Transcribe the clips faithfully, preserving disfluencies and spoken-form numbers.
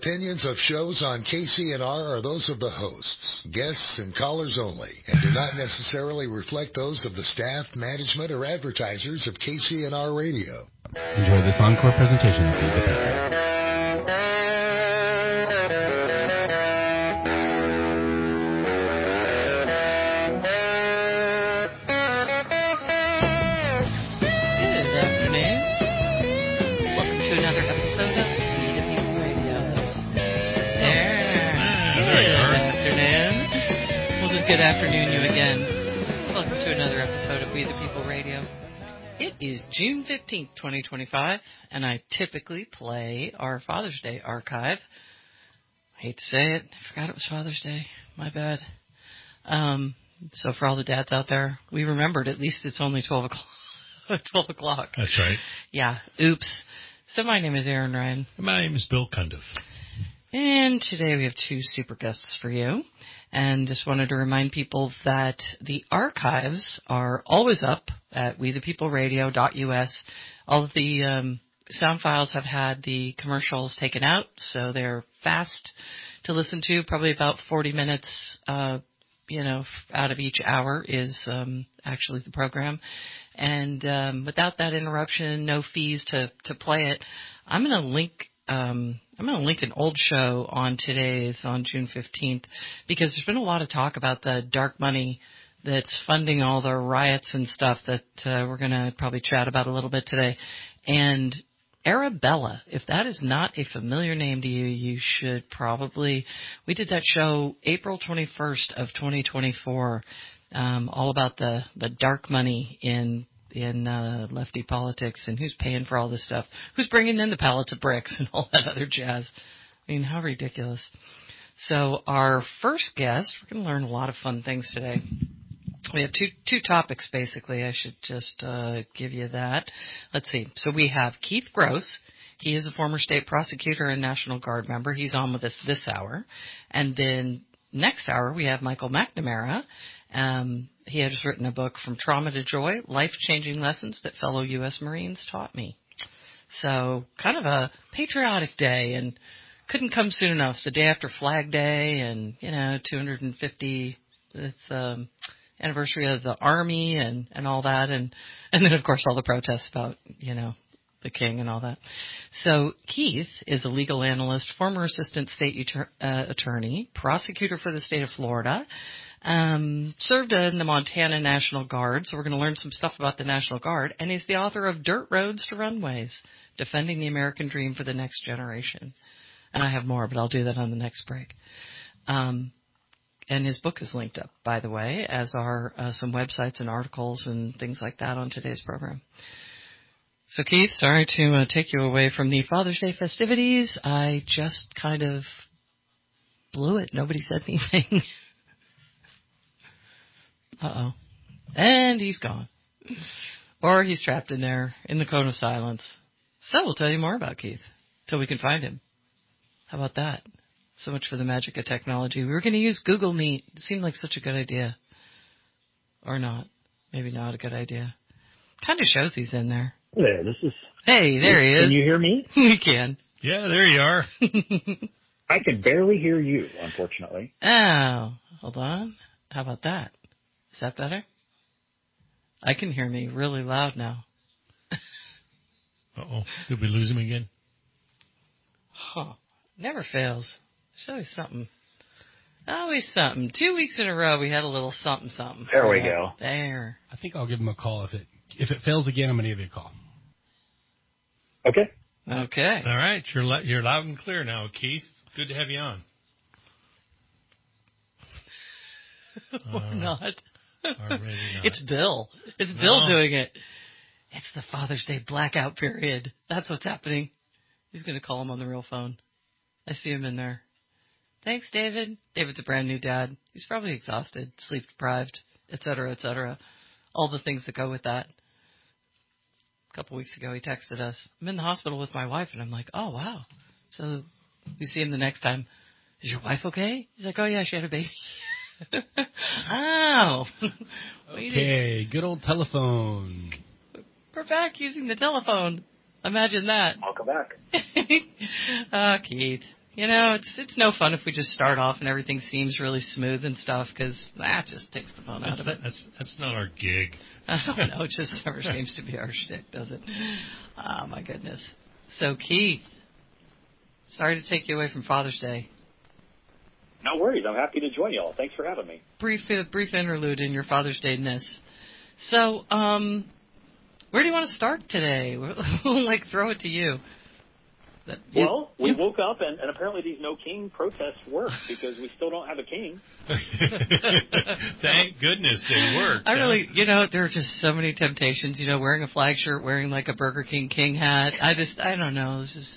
Opinions of shows on K C N R are those of the hosts, guests, and callers only, and do not necessarily reflect those of the staff, management, or advertisers of K C N R Radio. Enjoy this encore presentation of Be the People. Good afternoon, you again. Welcome to another episode of We the People Radio. It is June fifteenth, twenty twenty-five, and I typically play our Father's Day archive. I hate to say it, I forgot it was Father's Day. My bad. Um, so for all the dads out there, we remembered at least it's only twelve o'clock. twelve o'clock. That's right. Yeah, oops. So my name is Aaron Ryan. And my name is Bill Cundiff. And today we have two super guests for you. And just wanted to remind people that the archives are always up at we the people radio dot U S. All of the um, sound files have had the commercials taken out, so they're fast to listen to. Probably about forty minutes, uh, you know, out of each hour is um, actually the program. And um, without that interruption, no fees to, to play it. I'm going to link... Um, I'm going to link an old show on today's, on June fifteenth, because there's been a lot of talk about the dark money that's funding all the riots and stuff that uh, we're going to probably chat about a little bit today. And Arabella, if that is not a familiar name to you, you should probably, we did that show April twenty-first of twenty twenty-four, um, all about the, the dark money in in uh, lefty politics and who's paying for all this stuff, who's bringing in the pallets of bricks and all that other jazz. I mean, how ridiculous. So our first guest, we're going to learn a lot of fun things today. We have two two topics, basically. I should just uh, give you that. Let's see. So we have Keith Gross. He is a former state prosecutor and National Guard member. He's on with us this hour. And then next hour, we have Michael McNamara. Um, he had just written a book, From Trauma to Joy, Life-Changing Lessons That Fellow U S Marines Taught Me. So kind of a patriotic day, and couldn't come soon enough. It's the day after Flag Day and, you know, two hundred fiftieth um, anniversary of the Army and, and all that. And, and then, of course, all the protests about, you know, the king and all that. So Keith is a legal analyst, former assistant state uter- uh, attorney, prosecutor for the state of Florida, um, served in the Montana National Guard. So we're going to learn some stuff about the National Guard. And he's the author of Dirt Roads to Runways, Defending the American Dream for the Next Generation. And I have more, but I'll do that on the next break. Um, and his book is linked up, by the way, as are uh, some websites and articles and things like that on today's program. So, Keith, sorry to uh, take you away from the Father's Day festivities. I just kind of blew it. Nobody said anything. Uh-oh. And he's gone. Or he's trapped in there in the cone of silence. So we'll tell you more about Keith till we can find him. How about that? So much for the magic of technology. We were going to use Google Meet. It seemed like such a good idea. Or not. Maybe not a good idea. Kind of shows he's in there. There, this is... Hey, there he is. Can you hear me? We can. Yeah, there you are. I can barely hear you, unfortunately. Oh, hold on. How about that? Is that better? I can hear me really loud now. Uh-oh. Did we lose him again? Huh. Never fails. There's always something. Always something. Two weeks in a row, we had a little something, something. There we go. There. I think I'll give him a call. If it if it fails again, I'm going to give you a call. Okay. Okay. All right. You're, li- you're loud and clear now, Keith. Good to have you on. Or uh, not. Already not. It's Bill. It's No. Bill doing it. It's the Father's Day blackout period. That's what's happening. He's going to call him on the real phone. I see him in there. Thanks, David. David's a brand new dad. He's probably exhausted, sleep deprived, et cetera, et cetera. All the things that go with that. A couple weeks ago, he texted us, I'm in the hospital with my wife. And I'm like, oh, wow. So we see him the next time. Is your wife okay? He's like, oh, yeah, she had a baby. Oh. Okay, good old telephone. We're back using the telephone. Imagine that. Welcome back. Ah, Keith. You know, it's it's no fun if we just start off and everything seems really smooth and stuff, because that just takes the fun that's out of it. That's that's not our gig. I don't know. It just never seems to be our shtick, does it? Oh, my goodness. So, Keith, sorry to take you away from Father's Day. No worries. I'm happy to join y'all. Thanks for having me. Brief uh, brief interlude in your Father's Day-ness. So, um, where do you want to start today? We'll, like, throw it to you. That, you well, we you, woke up, and, and apparently these no king protests work because we still don't have a king. Thank goodness they worked. I really, you know, there are just so many temptations. You know, wearing a flag shirt, wearing like a Burger King king hat. I just, I don't know. It's just,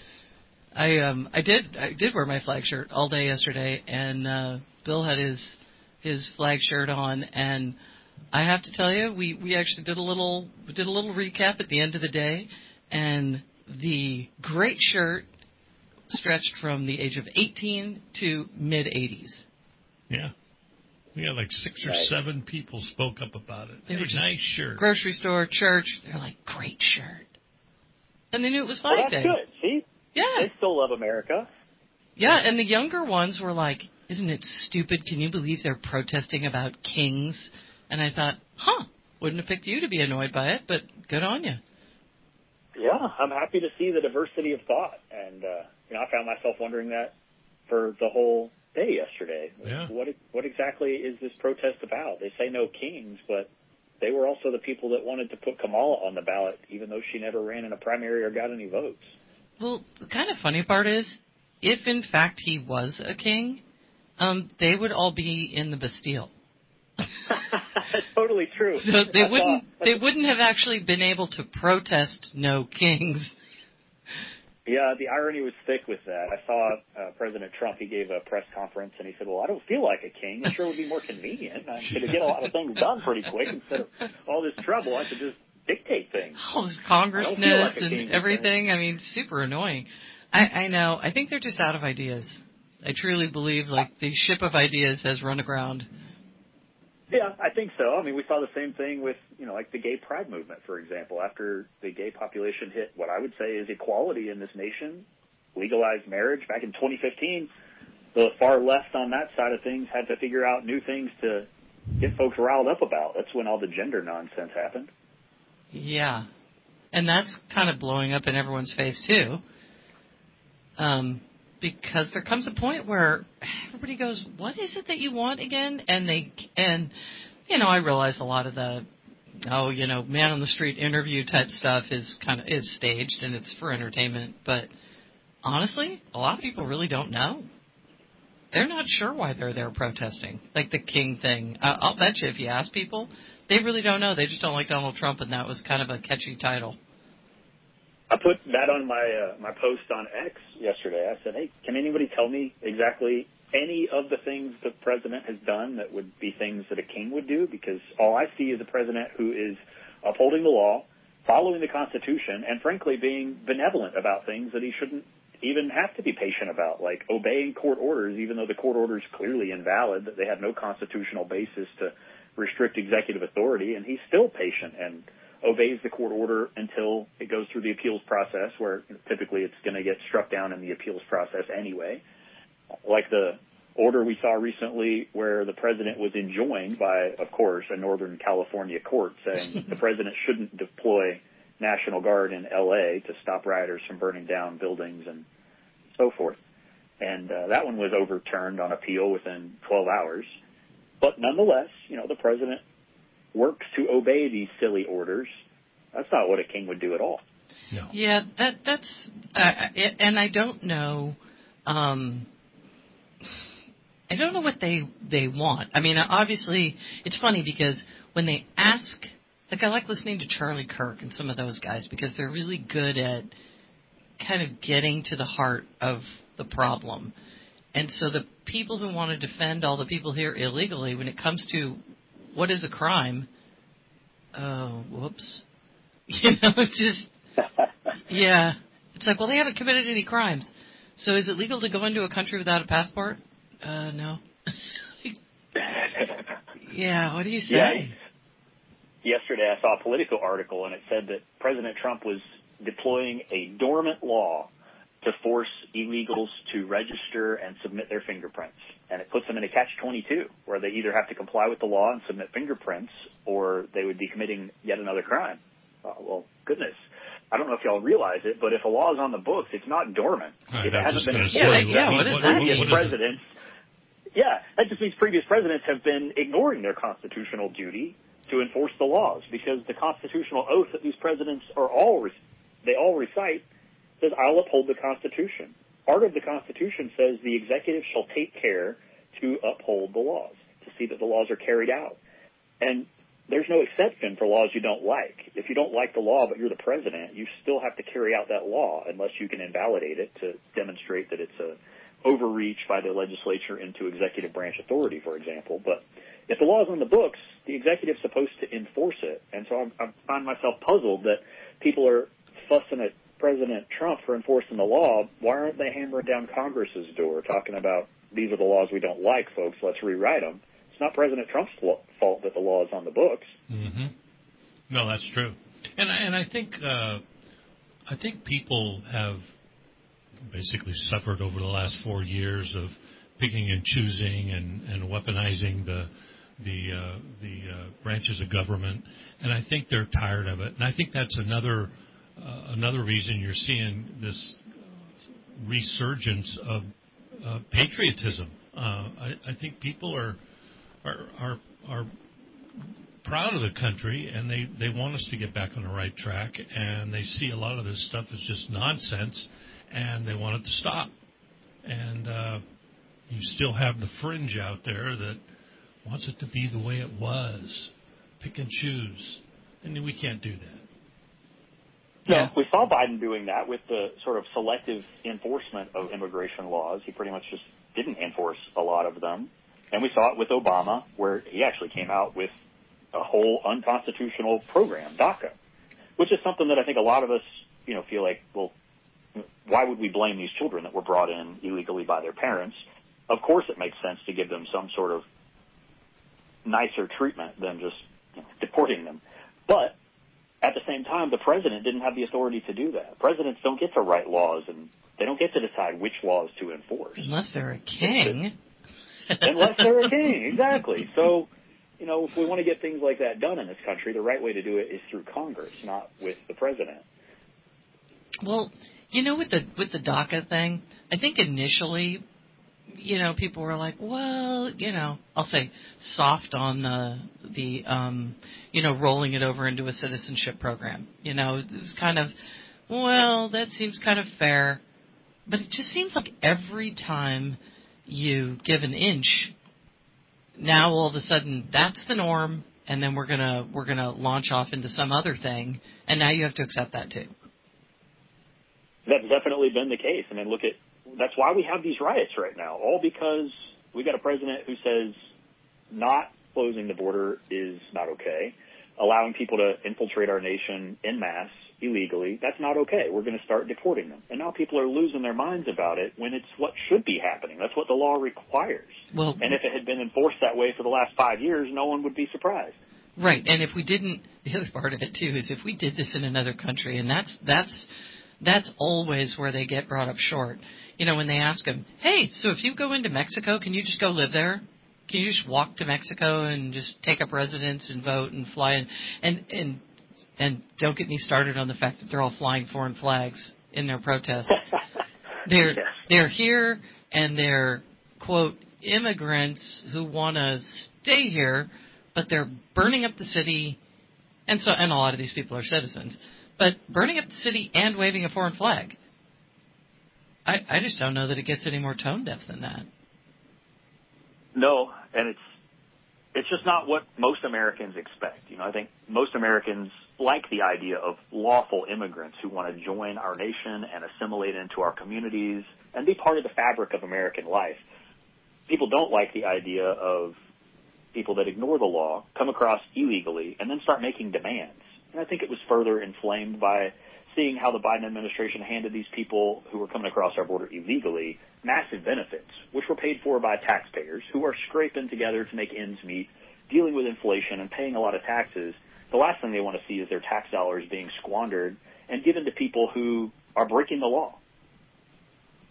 I um, I did, I did wear my flag shirt all day yesterday, and uh, Bill had his his flag shirt on, and I have to tell you, we we actually did a little did a little recap at the end of the day, and the great shirt stretched from the age of eighteen to mid eighties. Yeah. We had like six or seven people spoke up about it. They were Hey, just nice shirt. Grocery store, church. They're like, great shirt. And they knew it was Flag Well, that's Day. good. See? Yeah. They still love America. Yeah, and the younger ones were like, isn't it stupid? Can you believe they're protesting about kings? And I thought, huh, wouldn't have picked you to be annoyed by it, but good on you. Yeah, I'm happy to see the diversity of thought. And, uh, you know, I found myself wondering that for the whole day yesterday. Yeah. What what exactly is this protest about? They say no kings, but they were also the people that wanted to put Kamala on the ballot, even though she never ran in a primary or got any votes. Well, the kind of funny part is, if in fact he was a king, um, they would all be in the Bastille. That's totally true. So they I wouldn't saw, they wouldn't have actually been able to protest no kings. Yeah, the irony was thick with that. I saw uh, President Trump, he gave a press conference, and he said, well, I don't feel like a king. It sure would be more convenient. I'm going to get a lot of things done pretty quick. Instead of all this trouble, I could just dictate things. All this congressness like a and king, everything. I mean, super annoying. I, I know. I think they're just out of ideas. I truly believe, like, the ship of ideas has run aground. Yeah, I think so. I mean, we saw the same thing with, you know, like the gay pride movement, for example. After the gay population hit what I would say is equality in this nation, legalized marriage back in twenty fifteen, the far left on that side of things had to figure out new things to get folks riled up about. That's when all the gender nonsense happened. Yeah. And that's kind of blowing up in everyone's face, too. Um, because there comes a point where everybody goes, what is it that you want again? And they, and, you know, I realize a lot of the, oh, you know, man on the street interview type stuff is kind of, is staged and it's for entertainment. But honestly, a lot of people really don't know. They're not sure why they're there protesting, like the king thing. Uh, I'll bet you if you ask people, they really don't know. They just don't like Donald Trump, and that was kind of a catchy title. I put that on my uh, my post on X yesterday. I said, hey, can anybody tell me exactly any of the things the president has done that would be things that a king would do? Because all I see is a president who is upholding the law, following the Constitution, and frankly being benevolent about things that he shouldn't even have to be patient about, like obeying court orders, even though the court order is clearly invalid, that they have no constitutional basis to restrict executive authority, and he's still patient and obeys the court order until it goes through the appeals process, where typically it's going to get struck down in the appeals process anyway. Like the order we saw recently where the president was enjoined by, of course, a Northern California court saying the president shouldn't deploy National Guard in L A to stop rioters from burning down buildings and so forth. And uh, that one was overturned on appeal within twelve hours. But nonetheless, you know, the president works to obey these silly orders. That's not what a king would do at all. No. Yeah, that that's, uh, it, and I don't know, um, I don't know what they they want. I mean, obviously, it's funny because when they ask, like I like listening to Charlie Kirk and some of those guys because they're really good at kind of getting to the heart of the problem. And so the people who want to defend all the people here illegally, when it comes to what is a crime, oh, whoops. You know, it's just, yeah. It's like, well, they haven't committed any crimes. So is it legal to go into a country without a passport? Uh, no. Yeah, what do you say? Yeah, yesterday I saw a Politico article, and it said that President Trump was deploying a dormant law to force illegals to register and submit their fingerprints. And it puts them in a catch twenty-two, where they either have to comply with the law and submit fingerprints, or they would be committing yet another crime. Uh, well, goodness. I don't know if y'all realize it, but if a law is on the books, it's not dormant. Right, if it hasn't been enforced, yeah, yeah, what means is that previous mean? presidents, yeah, that just means previous presidents have been ignoring their constitutional duty to enforce the laws, because the constitutional oath that these presidents are all, they all recite says, I'll uphold the Constitution. Part of the Constitution says the executive shall take care to uphold the laws, to see that the laws are carried out. And there's no exception for laws you don't like. If you don't like the law but you're the president, you still have to carry out that law unless you can invalidate it to demonstrate that it's a overreach by the legislature into executive branch authority, for example. But if the law is on the books, the executive's supposed to enforce it. And so I, I find myself puzzled that people are fussing at President Trump for enforcing the law. Why aren't they hammering down Congress's door, talking about these are the laws we don't like, folks, let's rewrite them? It's not President Trump's fault that the law is on the books. Mm-hmm. No, that's true. And, and I think uh, I think people have basically suffered over the last four years of picking and choosing and, and weaponizing the the uh, the uh, branches of government, and I think they're tired of it. And I think that's another uh, another reason you're seeing this resurgence of uh, patriotism. Uh, I, I think people are are are, are proud of the country, and they, they want us to get back on the right track, and they see a lot of this stuff as just nonsense, and they want it to stop. And uh, you still have the fringe out there that wants it to be the way it was, pick and choose, and we can't do that. No, Yeah. we saw Biden doing that with the sort of selective enforcement of immigration laws. He pretty much just didn't enforce a lot of them. And we saw it with Obama, where he actually came out with a whole unconstitutional program, DACA, which is something that I think a lot of us, you know, feel like, well, why would we blame these children that were brought in illegally by their parents? Of course it makes sense to give them some sort of nicer treatment than just, you know, deporting them. But at the same time, the president didn't have the authority to do that. Presidents don't get to write laws, and they don't get to decide which laws to enforce. Unless they're a king. Unless they're a king, exactly. So, you know, if we want to get things like that done in this country, the right way to do it is through Congress, not with the president. Well, you know, with the with the DACA thing, I think initially, you know, people were like, well, you know, I'll say soft on the the um, you know, rolling it over into a citizenship program. You know, it was kind of, well, that seems kind of fair, but it just seems like every time you give an inch, now all of a sudden that's the norm, and then we're gonna we're gonna launch off into some other thing, and now you have to accept that too. That's definitely been the case. I mean, look at, that's why we have these riots right now, all because we got a president who says not closing the border is not okay, allowing people to infiltrate our nation en masse illegally, that's not okay. We're going to start deporting them. And now people are losing their minds about it when it's what should be happening. That's what the law requires. Well, and if it had been enforced that way for the last five years, no one would be surprised. Right, and if we didn't, the other part of it too is if we did this in another country, and that's that's that's always where they get brought up short. You know, when they ask them, hey, so if you go into Mexico, can you just go live there? Can you just walk to Mexico and just take up residence and vote and fly in? And and and don't get me started on the fact that they're all flying foreign flags in their protests. They're yes. they're here and they're, quote, immigrants who want to stay here, but they're burning up the city, and so and a lot of these people are citizens, but burning up the city and waving a foreign flag. I, I just don't know that it gets any more tone deaf than that. No, and it's it's just not what most Americans expect. You know, I think most Americans like the idea of lawful immigrants who want to join our nation and assimilate into our communities and be part of the fabric of American life. People don't like the idea of people that ignore the law, come across illegally, and then start making demands. And I think it was further inflamed by seeing how the Biden administration handed these people who were coming across our border illegally massive benefits, which were paid for by taxpayers who are scraping together to make ends meet, dealing with inflation and paying a lot of taxes. The last thing they want to see is their tax dollars being squandered and given to people who are breaking the law.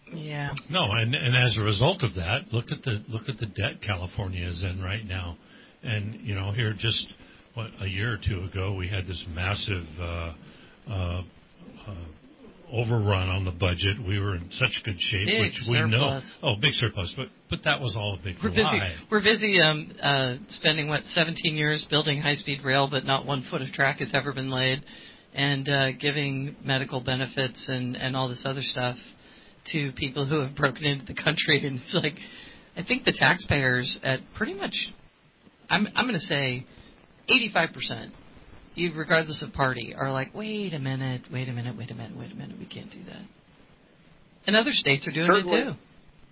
Yeah. No, and and as a result of that, look at the look at the debt California is in right now, and you know here just what a year or two ago we had this massive uh, uh, uh, overrun on the budget. We were in such good shape, big which we surplus. know. Oh, big surplus, but but that was all a big we're lie. busy. We're busy um, uh, spending what seventeen years building high-speed rail, but not one foot of track has ever been laid, and uh, giving medical benefits and and all this other stuff to people who have broken into the country. And it's like, I think the taxpayers at pretty much, I'm I'm going to say, eighty-five percent, regardless of party, are like, wait a minute, wait a minute, wait a minute, wait a minute, we can't do that. And other states are doing Certainly. it too.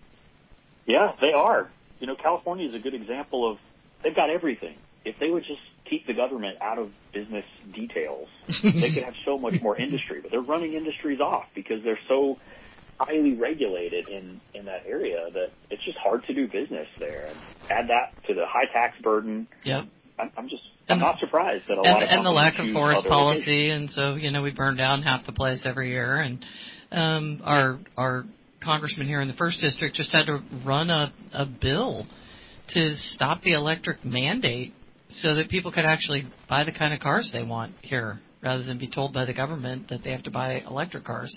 Yeah, they are. You know, California is a good example of, they've got everything. If they would just keep the government out of business details, they could have so much more industry. But they're running industries off because they're so highly regulated in, in that area that it's just hard to do business there. And add that to the high tax burden. Yep. I'm, I'm just I'm and, not surprised that a and, lot of and the lack of choose forest other policy, locations. and so you know we burn down half the place every year. And um, our our congressman here in the first district just had to run a, a bill to stop the electric mandate so that people could actually buy the kind of cars they want here, rather than be told by the government that they have to buy electric cars.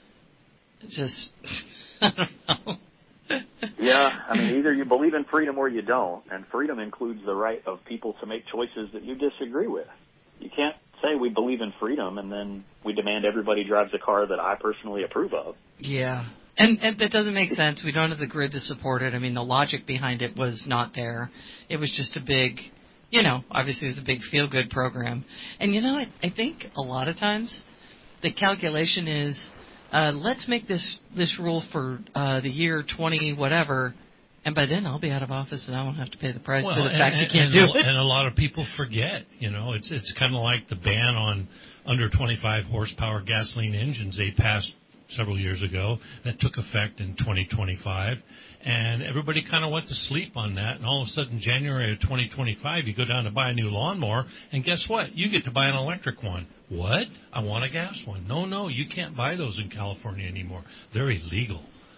It's just, I don't know. Yeah, I mean, either you believe in freedom or you don't, and freedom includes the right of people to make choices that you disagree with. You can't say we believe in freedom and then we demand everybody drives a car that I personally approve of. Yeah, and, and that doesn't make sense. We don't have the grid to support it. I mean, the logic behind it was not there. It was just a big, you know, obviously it was a big feel-good program. And, you know, I, I think a lot of times the calculation is, Uh, let's make this this rule for uh, the year twenty whatever, and by then I'll be out of office and I won't have to pay the price Well, for the and, fact and, you can't and do a, it. And a lot of people forget. You know, it's it's kind of like the ban on under twenty-five horsepower gasoline engines they passed several years ago that took effect in twenty twenty-five, and everybody kind of went to sleep on that. And all of a sudden, January of twenty twenty-five, you go down to buy a new lawnmower, and guess what? You get to buy an electric one. What? I want a gas one. No, no, you can't buy those in California anymore. They're illegal.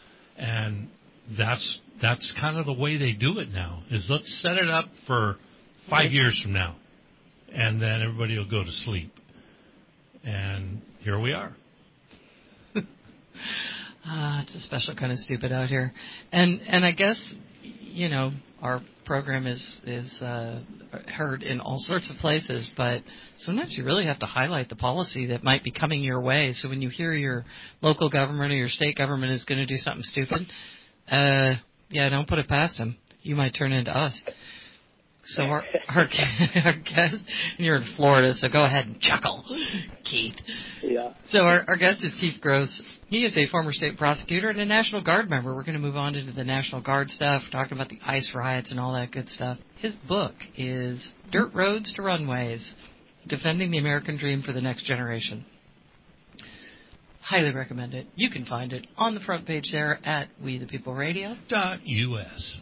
And that's that's kind of the way they do it now, is let's set it up for five years from now, and then everybody will go to sleep. And here we are. Ah, it's a special kind of stupid out here. And and I guess, you know, our program is, is uh, heard in all sorts of places, but sometimes you really have to highlight the policy that might be coming your way. So when you hear your local government or your state government is going to do something stupid, uh, yeah, don't put it past them. You might turn into us. So our, our, our guest, and you're in Florida, so go ahead and chuckle, Keith. Yeah. So our, our guest is Keith Gross. He is a former state prosecutor and a National Guard member. We're going to move on into the National Guard stuff, talking about the ICE riots and all that good stuff. His book is Dirt Roads to Runways, Defending the American Dream for the Next Generation. Highly recommend it. You can find it on the front page there at we the people radio dot U S.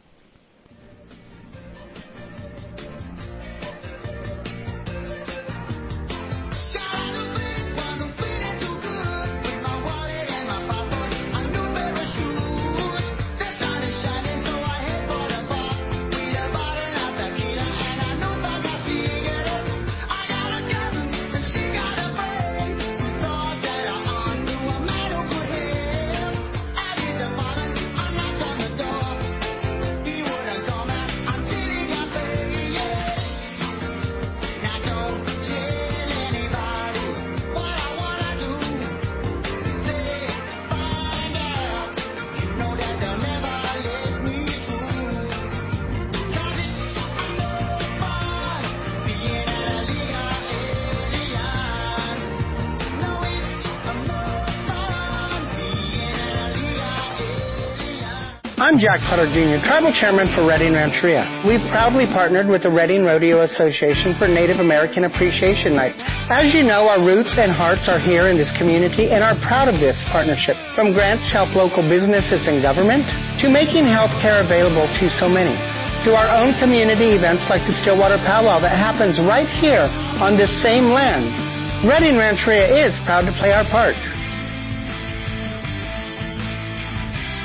I'm Jack Putter, Junior, Tribal Chairman for Redding Rancheria. We've proudly partnered with the Redding Rodeo Association for Native American Appreciation Night. As you know, our roots and hearts are here in this community and are proud of this partnership. From grants to help local businesses and government, to making health care available to so many, to our own community events like the Stillwater Powwow that happens right here on this same land. Redding Rancheria is proud to play our part.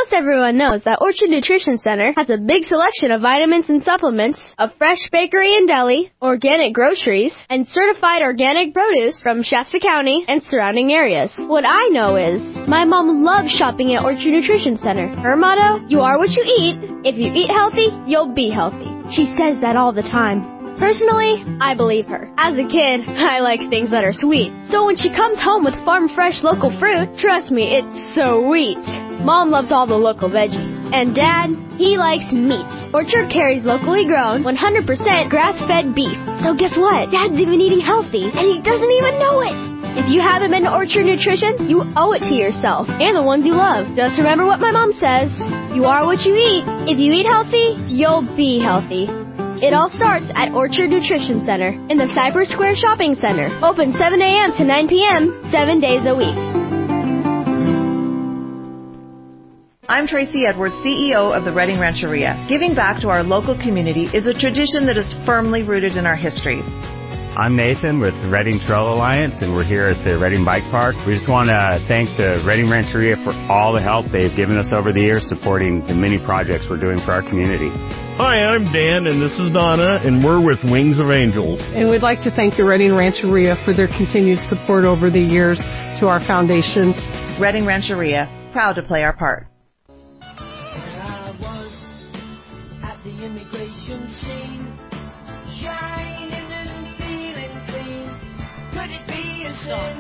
Most everyone knows that Orchard Nutrition Center has a big selection of vitamins and supplements, a fresh bakery and deli, organic groceries, and certified organic produce from Shasta County and surrounding areas. What I know is, my mom loves shopping at Orchard Nutrition Center. Her motto, you are what you eat. If you eat healthy, you'll be healthy. She says that all the time. Personally, I believe her. As a kid, I like things that are sweet. So when she comes home with farm-fresh local fruit, trust me, it's sweet. Mom loves all the local veggies. And Dad, he likes meat. Orchard carries locally grown, one hundred percent grass-fed beef. So guess what? Dad's even eating healthy, and he doesn't even know it. If you haven't been to Orchard Nutrition, you owe it to yourself and the ones you love. Just remember what my mom says. You are what you eat. If you eat healthy, you'll be healthy. It all starts at Orchard Nutrition Center in the Cypress Square Shopping Center. Open seven a.m. to nine p.m., seven days a week. I'm Tracy Edwards, C E O of the Redding Rancheria. Giving back to our local community is a tradition that is firmly rooted in our history. I'm Nathan with the Redding Trail Alliance, and we're here at the Redding Bike Park. We just want to thank the Redding Rancheria for all the help they've given us over the years supporting the many projects we're doing for our community. Hi, I'm Dan, and this is Donna, and we're with Wings of Angels. And we'd like to thank the Redding Rancheria for their continued support over the years to our foundation. Redding Rancheria, proud to play our part. I was at the immigration scene, shining and feeling clean. Could it be a sin?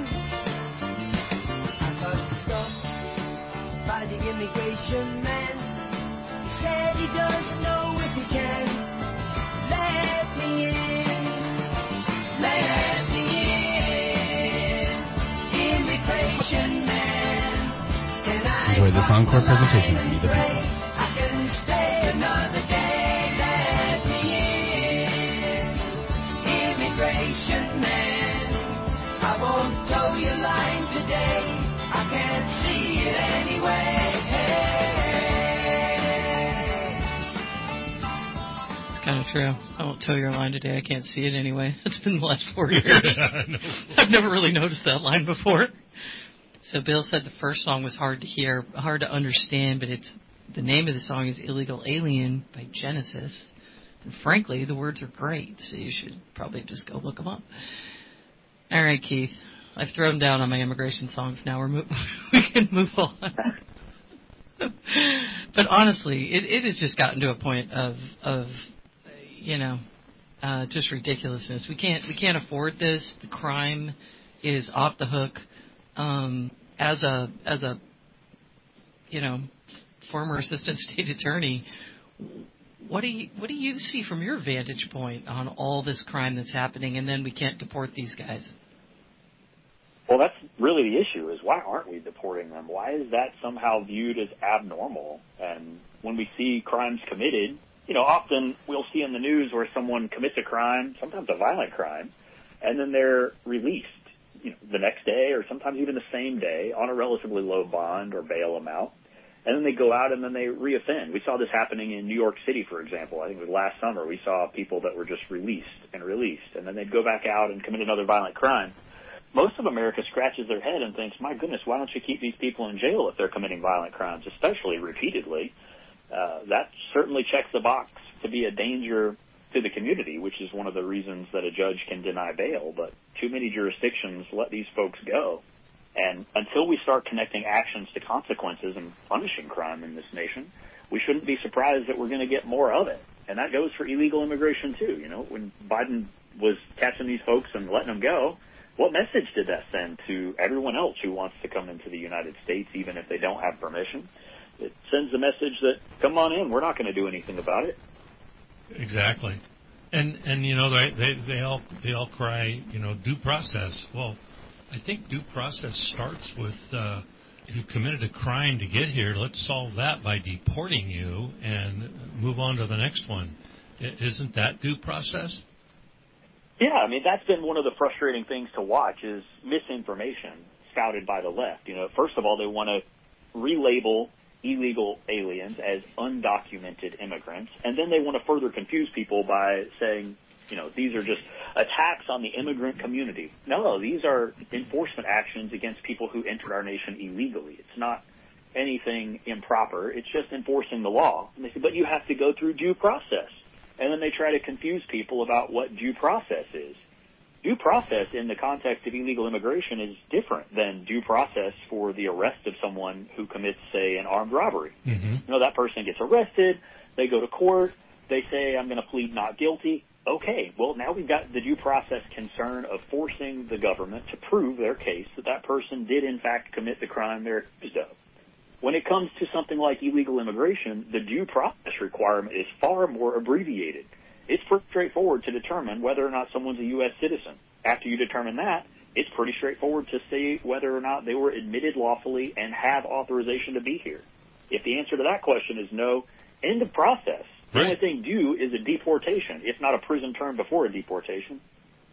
I got stopped by the immigration man. He said he doesn't know if he can let me in, let me in, immigration man. Can I enjoy this encore presentation of Me the People. I can stay another day, let me in, immigration man. I won't toe your line today, I can't see it anyway. Kind of true. I won't toe your line today. I can't see it anyway. It's been the last four years. I've never really noticed that line before. So Bill said the first song was hard to hear, hard to understand, but it's the name of the song is Illegal Alien by Genesis. And frankly, the words are great, so you should probably just go look them up. All right, Keith. I've thrown down on my immigration songs. Now we're mo- we can move on. But honestly, it, it has just gotten to a point of of you know, uh, just ridiculousness. We can't we can't afford this. The crime is off the hook. Um, as a as a you know former assistant state attorney, what do you what do you see from your vantage point on all this crime that's happening, and then we can't deport these guys? Well, that's really the issue: is why aren't we deporting them? Why is that somehow viewed as abnormal? And when we see crimes committed, you know, often we'll see in the news where someone commits a crime, sometimes a violent crime, and then they're released, you know, the next day or sometimes even the same day on a relatively low bond or bail amount. And then they go out and then they reoffend. We saw this happening in New York City, for example. I think it was last summer. We saw people that were just released and released, and then they'd go back out and commit another violent crime. Most of America scratches their head and thinks, my goodness, why don't you keep these people in jail if they're committing violent crimes, especially repeatedly? Uh, that certainly checks the box to be a danger to the community, which is one of the reasons that a judge can deny bail. But too many jurisdictions let these folks go. And until we start connecting actions to consequences and punishing crime in this nation, we shouldn't be surprised that we're going to get more of it. And that goes for illegal immigration, too. You know, when Biden was catching these folks and letting them go, what message did that send to everyone else who wants to come into the United States, even if they don't have permission? It sends a message that, come on in, we're not going to do anything about it. Exactly. And, and you know, they, they, they all they all cry, you know, due process. Well, I think due process starts with uh, you committed a crime to get here. Let's solve that by deporting you and move on to the next one. Isn't that due process? Yeah, I mean, that's been one of the frustrating things to watch is misinformation spouted by the left. You know, first of all, they want to relabel illegal aliens as undocumented immigrants, and then they want to further confuse people by saying, you know, these are just attacks on the immigrant community. No, these are enforcement actions against people who entered our nation illegally. It's not anything improper. It's just enforcing the law. And they say, but you have to go through due process. And then they try to confuse people about what due process is. Due process in the context of illegal immigration is different than due process for the arrest of someone who commits, say, an armed robbery. Mm-hmm. You know, that person gets arrested, they go to court, they say, I'm going to plead not guilty. Okay, well, now we've got the due process concern of forcing the government to prove their case that that person did, in fact, commit the crime they're accused of. When it comes to something like illegal immigration, the due process requirement is far more abbreviated. It's pretty straightforward to determine whether or not someone's a U S citizen. After you determine that, it's pretty straightforward to say whether or not they were admitted lawfully and have authorization to be here. If the answer to that question is no, end of process. The Right. only thing due is a deportation. It's not a prison term before a deportation.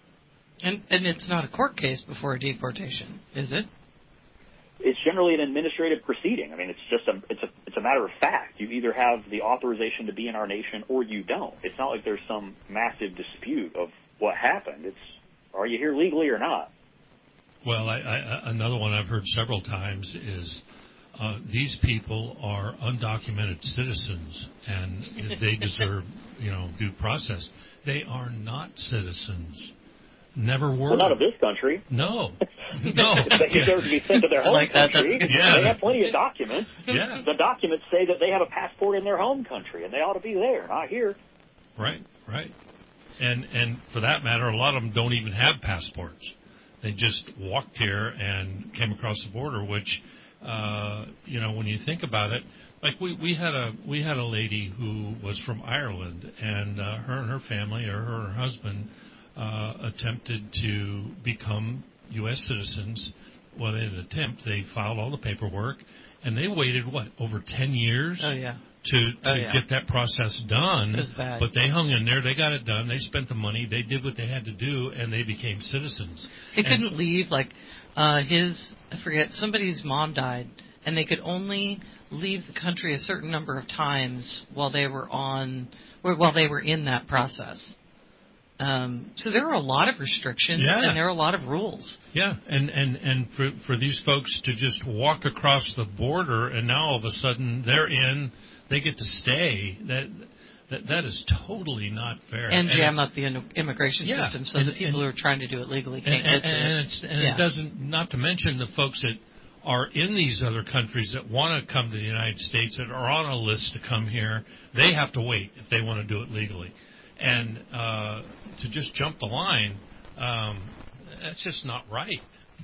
And and it's not a court case before a deportation, is it? It's generally an administrative proceeding. I mean, it's just a it's a it's a matter of fact. You either have the authorization to be in our nation or you don't. It's not like there's some massive dispute of what happened. It's, are you here legally or not? Well, I, I, another one I've heard several times is uh, these people are undocumented citizens and they deserve, you know, due process. They are not citizens. Never were. Well, not of this country. No. No. They deserve to be sent to their home like that. country. Yeah. They have plenty of documents. Yeah. The documents say that they have a passport in their home country, and they ought to be there, not here. Right, right. And and for that matter, a lot of them don't even have passports. They just walked here and came across the border, which, uh, you know, when you think about it, like we, we had a we had a lady who was from Ireland, and uh, her and her family, or her and her husband, uh, attempted to become U S citizens. Well, they didn't attempt. They filed all the paperwork, and they waited, what, over ten years? Oh, yeah. To, to Oh, yeah. get that process done. It was bad. But they hung in there. They got it done. They spent the money. They did what they had to do, and they became citizens. They And- couldn't leave. Like uh, his, I forget, somebody's mom died, and they could only leave the country a certain number of times while they were on, while they were in that process. Um, so there are a lot of restrictions, Yeah. and there are a lot of rules. Yeah, and, and, and for, for these folks to just walk across the border and now all of a sudden they're in, they get to stay, that that, that is totally not fair. And jam it, up the in- immigration yeah, system so and, the people and, who are trying to do it legally and, can't and, get to and it. It's, and yeah. it doesn't, not to mention the folks that are in these other countries that want to come to the United States, that are on a list to come here, they have to wait if they want to do it legally. And uh, to just jump the line, um, that's just not right.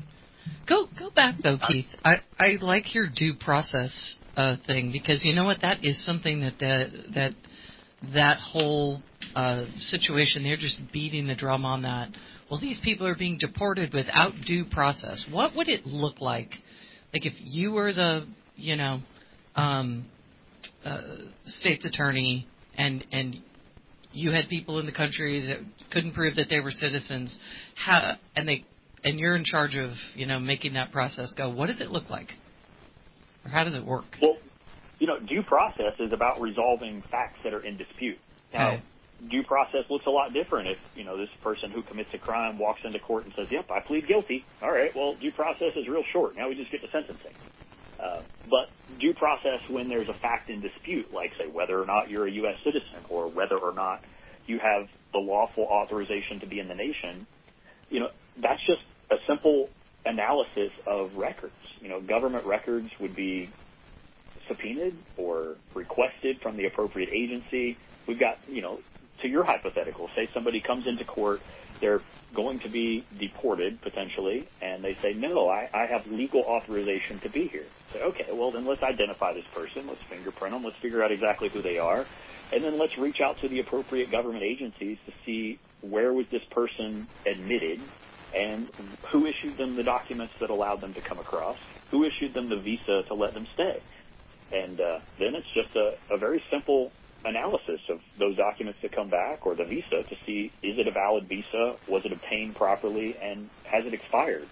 Go go back though, Keith. I, I like your due process uh, thing, because you know what, that is something that that that, that whole uh, situation, they're just beating the drum on that. Well, these people are being deported without due process. What would it look like, like if you were the you know um, uh, state's attorney and and you had people in the country that couldn't prove that they were citizens, how, and they and you're in charge of, you know, making that process go. What does it look like? Or how does it work? Well, you know, due process is about resolving facts that are in dispute. Now, Okay. due process looks a lot different if, you know, this person who commits a crime walks into court and says, yep, I plead guilty. All right, well, due process is real short. Now we just get to sentencing. Uh, but due process when there's a fact in dispute, like, say, whether or not you're a U S citizen or whether or not you have the lawful authorization to be in the nation, you know, that's just a simple analysis of records. You know, government records would be subpoenaed or requested from the appropriate agency. We've got, you know, to your hypothetical, say somebody comes into court, they're going to be deported potentially, and they say, no, I, I have legal authorization to be here. Say, okay, well then let's identify this person, let's fingerprint them, let's figure out exactly who they are, and then let's reach out to the appropriate government agencies to see where was this person admitted and who issued them the documents that allowed them to come across, who issued them the visa to let them stay. And uh, then it's just a, a very simple analysis of those documents that come back or the visa to see, is it a valid visa, was it obtained properly, and has it expired?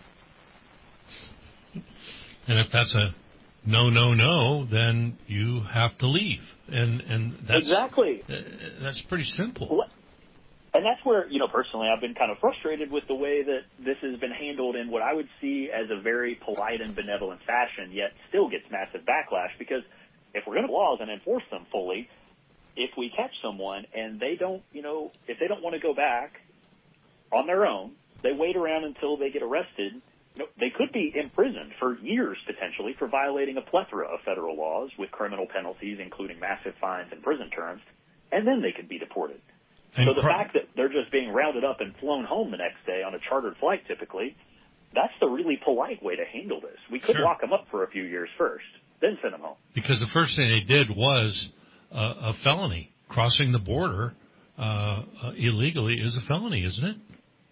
And if that's a no, no, no, then you have to leave. And and that's Exactly. Uh, that's pretty simple. Well, And that's where, you know, personally, I've been kind of frustrated with the way that this has been handled in what I would see as a very polite and benevolent fashion, yet still gets massive backlash, because if we're going to laws and enforce them fully, if we catch someone and they don't, you know, if they don't want to go back on their own, they wait around until they get arrested. You know, they could be imprisoned for years, potentially, for violating a plethora of federal laws with criminal penalties, including massive fines and prison terms, and then they could be deported. And so the cr- fact that they're just being rounded up and flown home the next day on a chartered flight, typically, that's the really polite way to handle this. We could sure. lock them up for a few years first, then send them home. Because the first thing they did was uh, a felony. Crossing the border uh, uh, illegally is a felony, isn't it?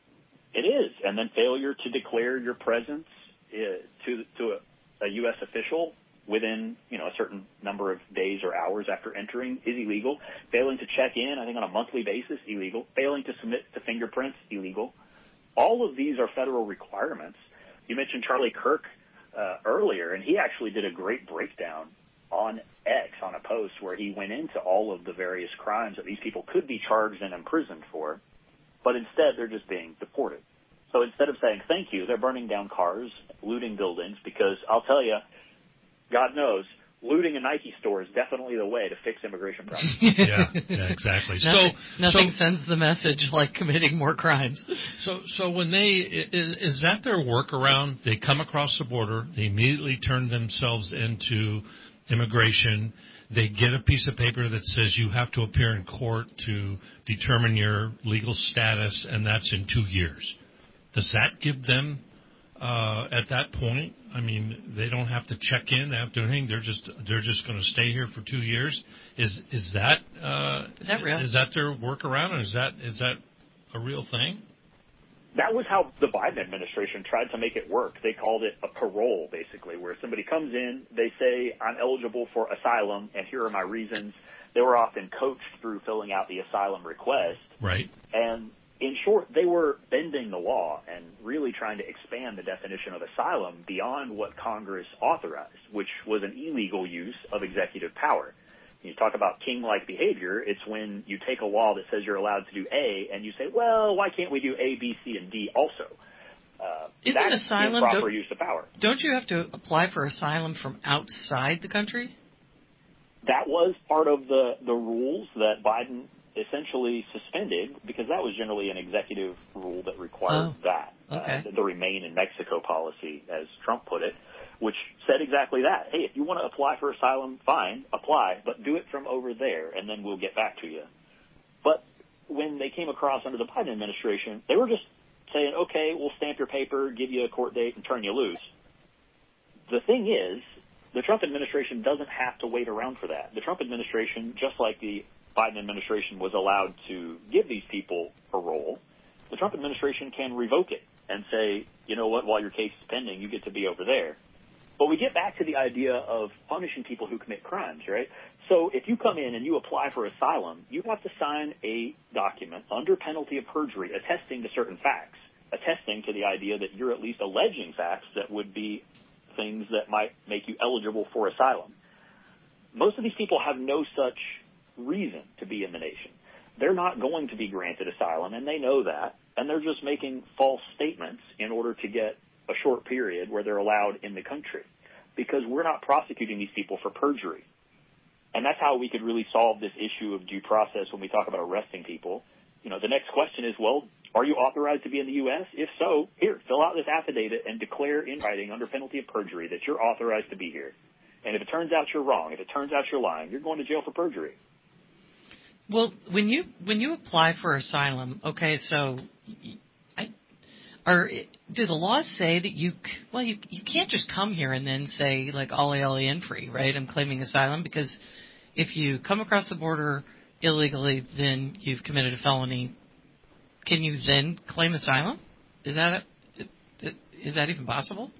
It is. And then failure to declare your presence uh, to to a, a U S official within, you know, a certain number of days or hours after entering is illegal. Failing to check in, I think, on a monthly basis, illegal. Failing to submit to fingerprints, illegal. All of these are federal requirements. You mentioned Charlie Kirk uh, earlier, and he actually did a great breakdown on X, on a post, where he went into all of the various crimes that these people could be charged and imprisoned for, but instead they're just being deported. So instead of saying thank you, they're burning down cars, looting buildings, because I'll tell you, God knows, looting a Nike store is definitely the way to fix immigration problems. yeah, yeah, exactly. Nothing, so nothing so, sends the message like committing more crimes. So, so when they is, is that their workaround? They come across the border, they immediately turn themselves into immigration. They get a piece of paper that says you have to appear in court to determine your legal status, and that's in two years. Does that give them, uh, at that point, I mean, they don't have to check in, they have to do anything. They're just they're just going to stay here for two years. Is is that uh, is that real? Is that their workaround, or is that is that a real thing? That was how the Biden administration tried to make it work. They called it a parole, basically, where somebody comes in, they say, I'm eligible for asylum, and here are my reasons. They were often coached through filling out the asylum request. Right. And in short, they were bending the law and really trying to expand the definition of asylum beyond what Congress authorized, which was an illegal use of executive power. You talk about king-like behavior, it's when you take a law that says you're allowed to do A, and you say, well, why can't we do A, B, C, and D also? Uh, Isn't that's asylum, improper don't, use of power. Don't you have to apply for asylum from outside the country? That was part of the, the rules that Biden essentially suspended, because that was generally an executive rule that required oh, that. Okay. Uh, the Remain in Mexico policy, as Trump put it, which said exactly that. Hey, if you want to apply for asylum, fine, apply, but do it from over there, and then we'll get back to you. But when they came across under the Biden administration, they were just saying, okay, we'll stamp your paper, give you a court date, and turn you loose. The thing is, the Trump administration doesn't have to wait around for that. The Trump administration, just like the Biden administration was allowed to give these people parole, the Trump administration can revoke it and say, you know what, while your case is pending, you get to be over there. But we get back to the idea of punishing people who commit crimes, right? So if you come in and you apply for asylum, you have to sign a document under penalty of perjury attesting to certain facts, attesting to the idea that you're at least alleging facts that would be things that might make you eligible for asylum. Most of these people have no such reason to be in the nation. They're not going to be granted asylum, and they know that, and they're just making false statements in order to get a short period where they're allowed in the country, because we're not prosecuting these people for perjury. And that's how we could really solve this issue of due process when we talk about arresting people. You know, the next question is, well, are you authorized to be in the U S? If so, here, fill out this affidavit and declare in writing under penalty of perjury that you're authorized to be here. And if it turns out you're wrong, if it turns out you're lying, you're going to jail for perjury. Well, when you when you apply for asylum, okay, so I, or do the laws say that you well you you can't just come here and then say like ollie ollie in free, right? I'm claiming asylum, because if you come across the border illegally, then you've committed a felony. Can you then claim asylum? Is that a, is that even possible?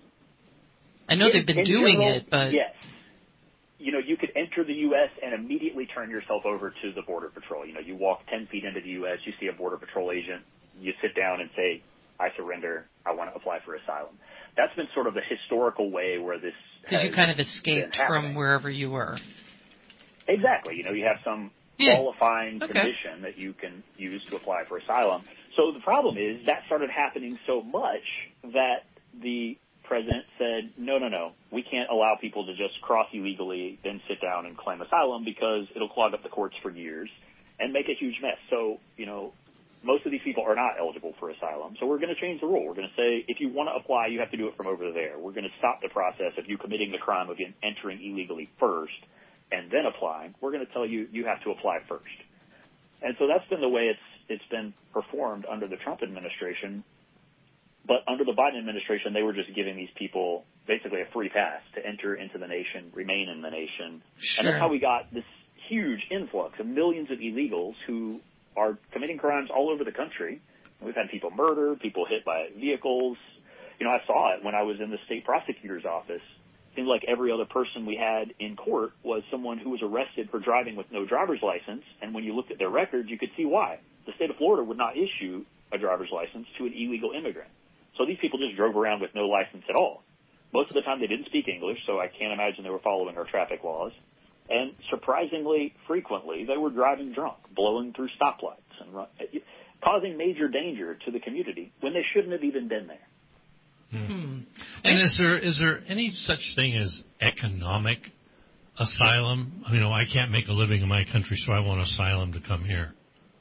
I know in, they've been in doing general, it, but yes. You know, you could enter the U S and immediately turn yourself over to the Border Patrol. You know, you walk ten feet into the U S, you see a Border Patrol agent, you sit down and say, I surrender, I want to apply for asylum. That's been sort of the historical way where this has because you kind of escaped from wherever you were. Exactly. You know, you have some yeah. qualifying okay. condition that you can use to apply for asylum. So the problem is that started happening so much that the president said, no, no, no, we can't allow people to just cross illegally, then sit down and claim asylum because it'll clog up the courts for years and make a huge mess. So, you know, most of these people are not eligible for asylum. So we're going to change the rule. We're going to say, if you want to apply, you have to do it from over there. We're going to stop the process of you committing the crime of entering illegally first and then applying. We're going to tell you, you have to apply first. And so that's been the way it's, it's been performed under the Trump administration. But under the Biden administration, they were just giving these people basically a free pass to enter into the nation, remain in the nation. Sure. And that's how we got this huge influx of millions of illegals who are committing crimes all over the country. We've had people murdered, people hit by vehicles. You know, I saw it when I was in the state prosecutor's office. It seemed like every other person we had in court was someone who was arrested for driving with no driver's license. And when you looked at their records, you could see why. The state of Florida would not issue a driver's license to an illegal immigrant. So these people just drove around with no license at all. Most of the time they didn't speak English, so I can't imagine they were following our traffic laws. And surprisingly frequently, they were driving drunk, blowing through stoplights, and run, causing major danger to the community when they shouldn't have even been there. Hmm. And is there is there any such thing as economic asylum? You know, I can't make a living in my country, so I want asylum to come here.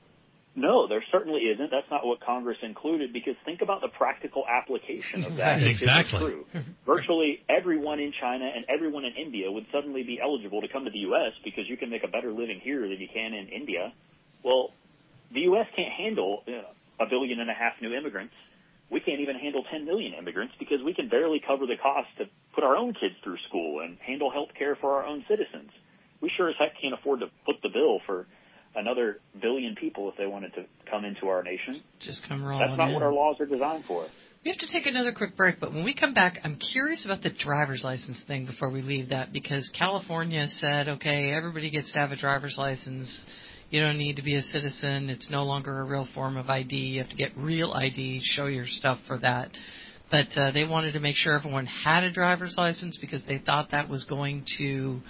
No, there certainly isn't. That's not what Congress included, because think about the practical application of that. Exactly. True. Virtually everyone in China and everyone in India would suddenly be eligible to come to the U S because you can make a better living here than you can in India. Well, the U S can't handle you know, a billion and a half new immigrants. We can't even handle ten million immigrants because we can barely cover the cost to put our own kids through school and handle health care for our own citizens. We sure as heck can't afford to foot the bill for another billion people if they wanted to come into our nation. Just come rolling That's not in. what our laws are designed for. We have to take another quick break, but when we come back, I'm curious about the driver's license thing before we leave that, because California said, okay, everybody gets to have a driver's license. You don't need to be a citizen. It's no longer a real form of I D. You have to get real I D, show your stuff for that. But uh, they wanted to make sure everyone had a driver's license because they thought that was going to,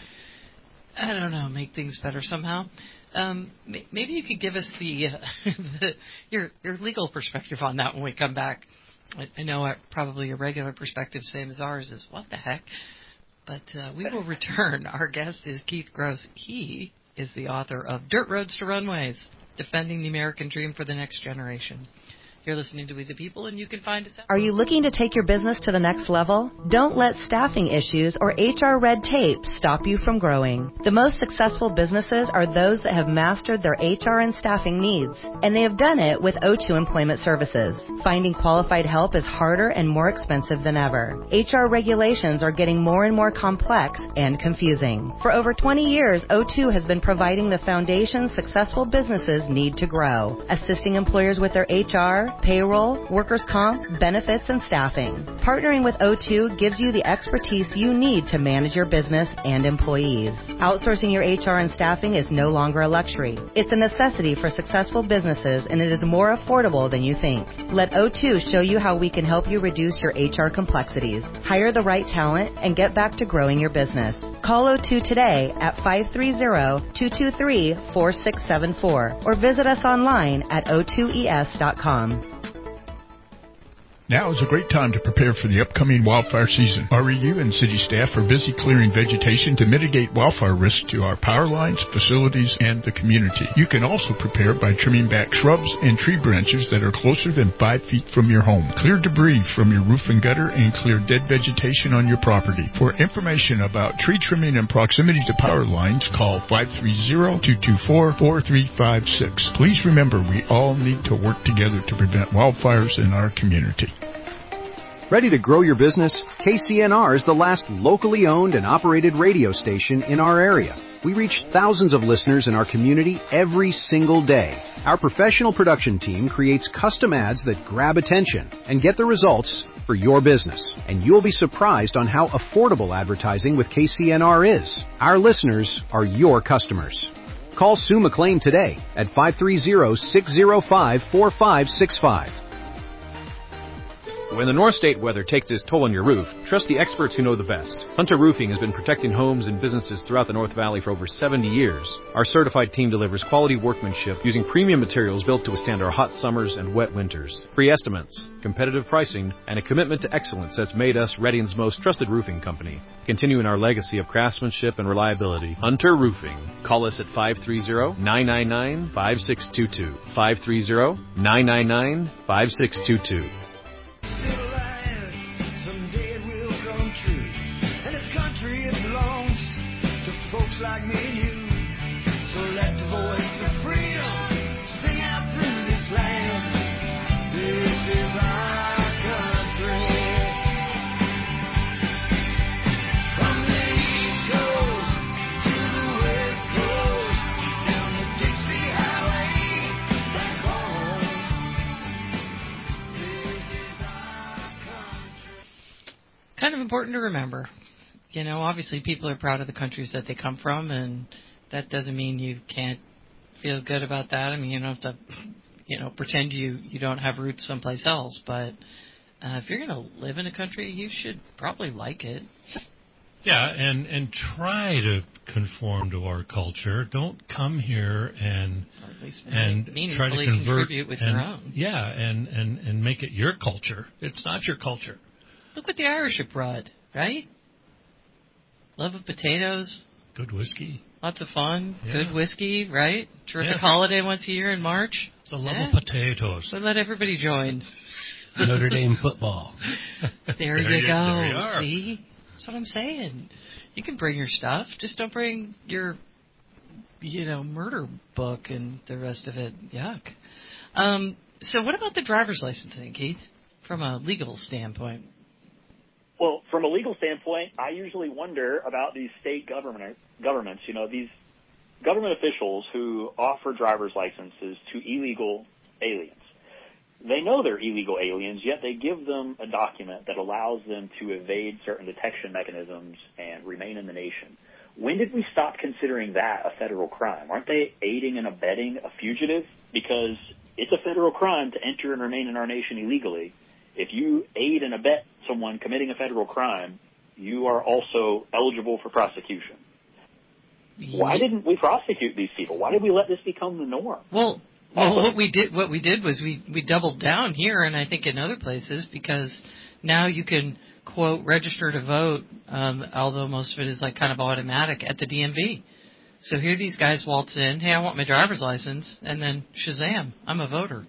I don't know, make things better somehow. Um, maybe you could give us the, uh, the your your legal perspective on that when we come back. I, I know probably a regular perspective, same as ours, is what the heck. But uh, we will return. Our guest is Keith Gross. He is the author of Dirt Roads to Runways, Defending the American Dream for the Next Generation. You're listening to We the People, and you can find us out. Are you looking to take your business to the next level? Don't let staffing issues or H R red tape stop you from growing. The most successful businesses are those that have mastered their H R and staffing needs, and they have done it with O two Employment Services. Finding qualified help is harder and more expensive than ever. H R regulations are getting more and more complex and confusing. For over twenty years, O two has been providing the foundation successful businesses need to grow, assisting employers with their H R, payroll, workers' comp, benefits, and staffing. Partnering with O two gives you the expertise you need to manage your business and employees. Outsourcing your H R and staffing is no longer a luxury. It's a necessity for successful businesses, and it is more affordable than you think. Let O two show you how we can help you reduce your H R complexities, hire the right talent, and get back to growing your business. Call O two today at five three zero, two two three, four six seven four or visit us online at O two E S dot com. Now is a great time to prepare for the upcoming wildfire season. R E U and city staff are busy clearing vegetation to mitigate wildfire risk to our power lines, facilities, and the community. You can also prepare by trimming back shrubs and tree branches that are closer than five feet from your home. Clear debris from your roof and gutter and clear dead vegetation on your property. For information about tree trimming and proximity to power lines, call five three zero, two two four, four three five six. Please remember, we all need to work together to prevent wildfires in our community. Ready to grow your business? K C N R is the last locally owned and operated radio station in our area. We reach thousands of listeners in our community every single day. Our professional production team creates custom ads that grab attention and get the results for your business. And you'll be surprised on how affordable advertising with K C N R is. Our listeners are your customers. Call Sue McLean today at five three zero, six zero five, four five six five. When the North State weather takes its toll on your roof, trust the experts who know the best. Hunter Roofing has been protecting homes and businesses throughout the North Valley for over seventy years. Our certified team delivers quality workmanship using premium materials built to withstand our hot summers and wet winters. Free estimates, competitive pricing, and a commitment to excellence that's made us Reading's most trusted roofing company. Continuing our legacy of craftsmanship and reliability, Hunter Roofing. Call us at five three zero, nine nine nine, five six two two. five three zero, nine nine nine, five six two two. Like me and you, so let the voice of freedom sing out through this land. This is our country. From the East Coast to the West Coast, down the Dixie Highway, back home. This is our country. Kind of important to remember. You know, obviously people are proud of the countries that they come from, and that doesn't mean you can't feel good about that. I mean, you don't have to, you know, pretend you, you don't have roots someplace else. But uh, if you're going to live in a country, you should probably like it. Yeah, and, and try to conform to our culture. Don't come here and or at least and try to convert contribute with and, your own. Yeah, and, and, and make it your culture. It's not your culture. Look what the Irish have brought, right? Love of potatoes. Good whiskey. Lots of fun. Yeah. Good whiskey, right? Terrific Yeah. holiday once a year in March. The love yeah. of potatoes. So let everybody join. Notre Dame football. There, there you you, go. There you are. See? That's what I'm saying. You can bring your stuff. Just don't bring your, you know, murder book and the rest of it. Yuck. Um, so what about the driver's license thing, Keith, from a legal standpoint? Well, from a legal standpoint, I usually wonder about these state government governments, you know, these government officials who offer driver's licenses to illegal aliens. They know they're illegal aliens, yet they give them a document that allows them to evade certain detection mechanisms and remain in the nation. When did we stop considering that a federal crime? Aren't they aiding and abetting a fugitive? Because it's a federal crime to enter and remain in our nation illegally. If you aid and abet someone committing a federal crime, you are also eligible for prosecution. Why didn't we prosecute these people? Why did we let this become the norm? Well, well, what we did, what we did was we, we doubled down here, and I think in other places, because now you can quote register to vote, um, although most of it is like kind of automatic at the D M V. So here these guys waltz in, hey, I want my driver's license, and then shazam, I'm a voter.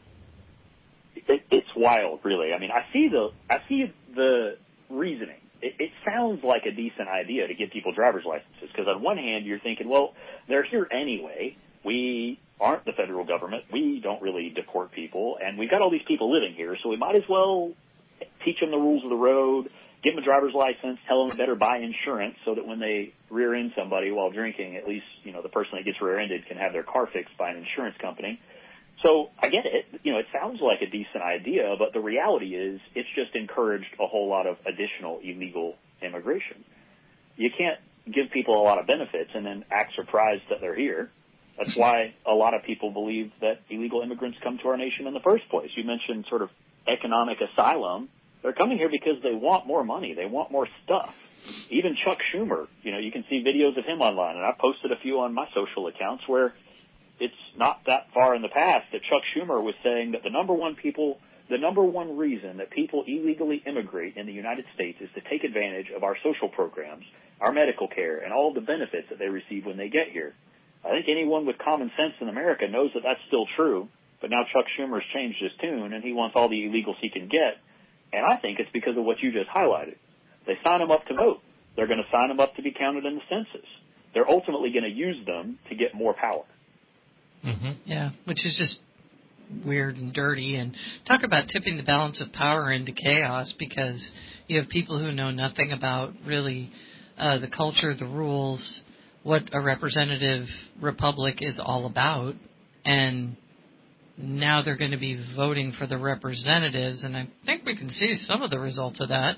It, it's wild, really. I mean, I see the I see the reasoning. It, it sounds like a decent idea to give people driver's licenses, because on one hand you're thinking, well, they're here anyway. We aren't the federal government. We don't really deport people, and we've got all these people living here, so we might as well teach them the rules of the road, give them a driver's license, tell them they better buy insurance so that when they rear end somebody while drinking, at least, you know, the person that gets rear-ended can have their car fixed by an insurance company. So I get it. You know, it sounds like a decent idea, but the reality is it's just encouraged a whole lot of additional illegal immigration. You can't give people a lot of benefits and then act surprised that they're here. That's why a lot of people believe that illegal immigrants come to our nation in the first place. You mentioned sort of economic asylum. They're coming here because they want more money. They want more stuff. Even Chuck Schumer, you know, you can see videos of him online, and I posted a few on my social accounts where it's not that far in the past that Chuck Schumer was saying that the number one people, the number one reason that people illegally immigrate in the United States is to take advantage of our social programs, our medical care, and all the benefits that they receive when they get here. I think anyone with common sense in America knows that that's still true, but now Chuck Schumer's changed his tune, and he wants all the illegals he can get, and I think it's because of what you just highlighted. They sign them up to vote. They're going to sign them up to be counted in the census. They're ultimately going to use them to get more power. Mm-hmm. Yeah, which is just weird and dirty. And talk about tipping the balance of power into chaos, because you have people who know nothing about really uh, the culture, the rules, what a representative republic is all about, and now they're going to be voting for the representatives, and I think we can see some of the results of that.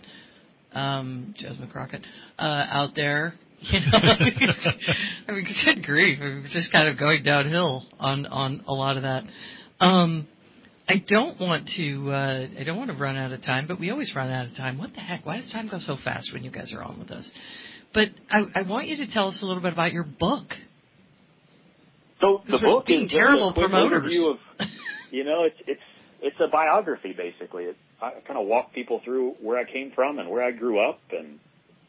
Um, Jasmine Crockett uh, out there. You know, I mean, good grief. We're just kind of going downhill on, on a lot of that. Um, I don't want to. Uh, I don't want to run out of time, but we always run out of time. What the heck? Why does time go so fast when you guys are on with us? But I, I want you to tell us a little bit about your book. So the book being is terrible a quick promoters. overview of, you know, it's it's it's a biography basically. It, I kind of walk people through where I came from and where I grew up, and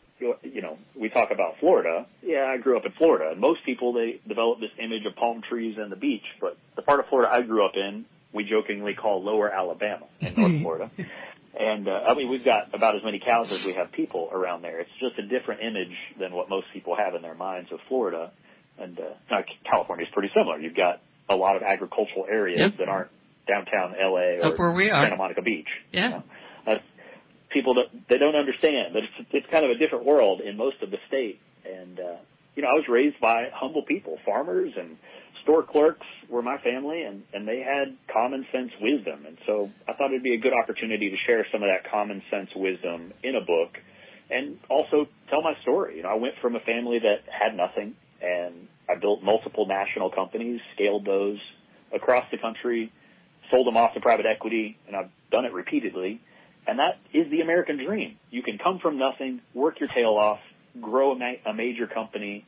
you know, we talk about Florida. Yeah, I grew up in Florida, and most people they develop this image of palm trees and the beach, but the part of Florida I grew up in, we jokingly call Lower Alabama in North Florida. And, uh, I mean, we've got about as many cows as we have people around there. It's just a different image than what most people have in their minds of Florida. And, uh, now California's pretty similar. You've got a lot of agricultural areas yep. that aren't downtown L A or Up where we are. Santa Monica Beach. Yeah. You know? uh, people, that, they don't understand that it's, it's kind of a different world in most of the state. And, uh, you know, I was raised by humble people, farmers and store clerks were my family, and, and they had common sense wisdom. And so I thought it'd be a good opportunity to share some of that common sense wisdom in a book and also tell my story. You know, I went from a family that had nothing, and I built multiple national companies, scaled those across the country, sold them off to private equity, and I've done it repeatedly. And that is the American dream. You can come from nothing, work your tail off, grow a, ma- a major company.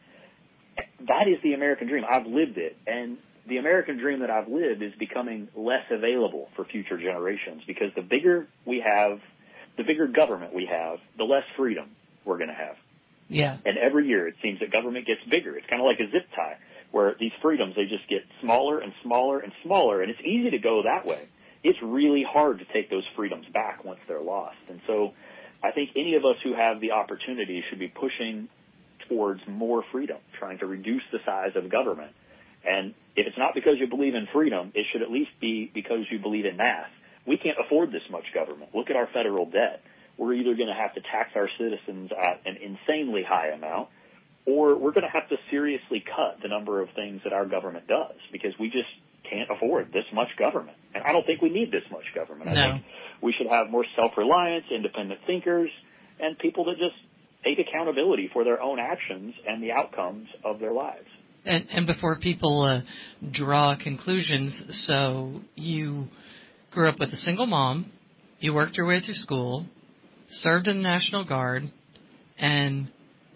That is the American dream. I've lived it. And the American dream that I've lived is becoming less available for future generations because the bigger we have, the bigger government we have, the less freedom we're going to have. Yeah. And every year it seems that government gets bigger. It's kind of like a zip tie where these freedoms, they just get smaller and smaller and smaller. And it's easy to go that way. It's really hard to take those freedoms back once they're lost. And so I think any of us who have the opportunity should be pushing towards more freedom, trying to reduce the size of government. And if it's not because you believe in freedom, it should at least be because you believe in math. We can't afford this much government. Look at our federal debt. We're either going to have to tax our citizens at an insanely high amount, or we're going to have to seriously cut the number of things that our government does because we just can't afford this much government. And I don't think we need this much government. No. I think we should have more self-reliance, independent thinkers, and people that just take accountability for their own actions and the outcomes of their lives. And, and before people uh, draw conclusions, so you grew up with a single mom, you worked your way through school, served in the National Guard, and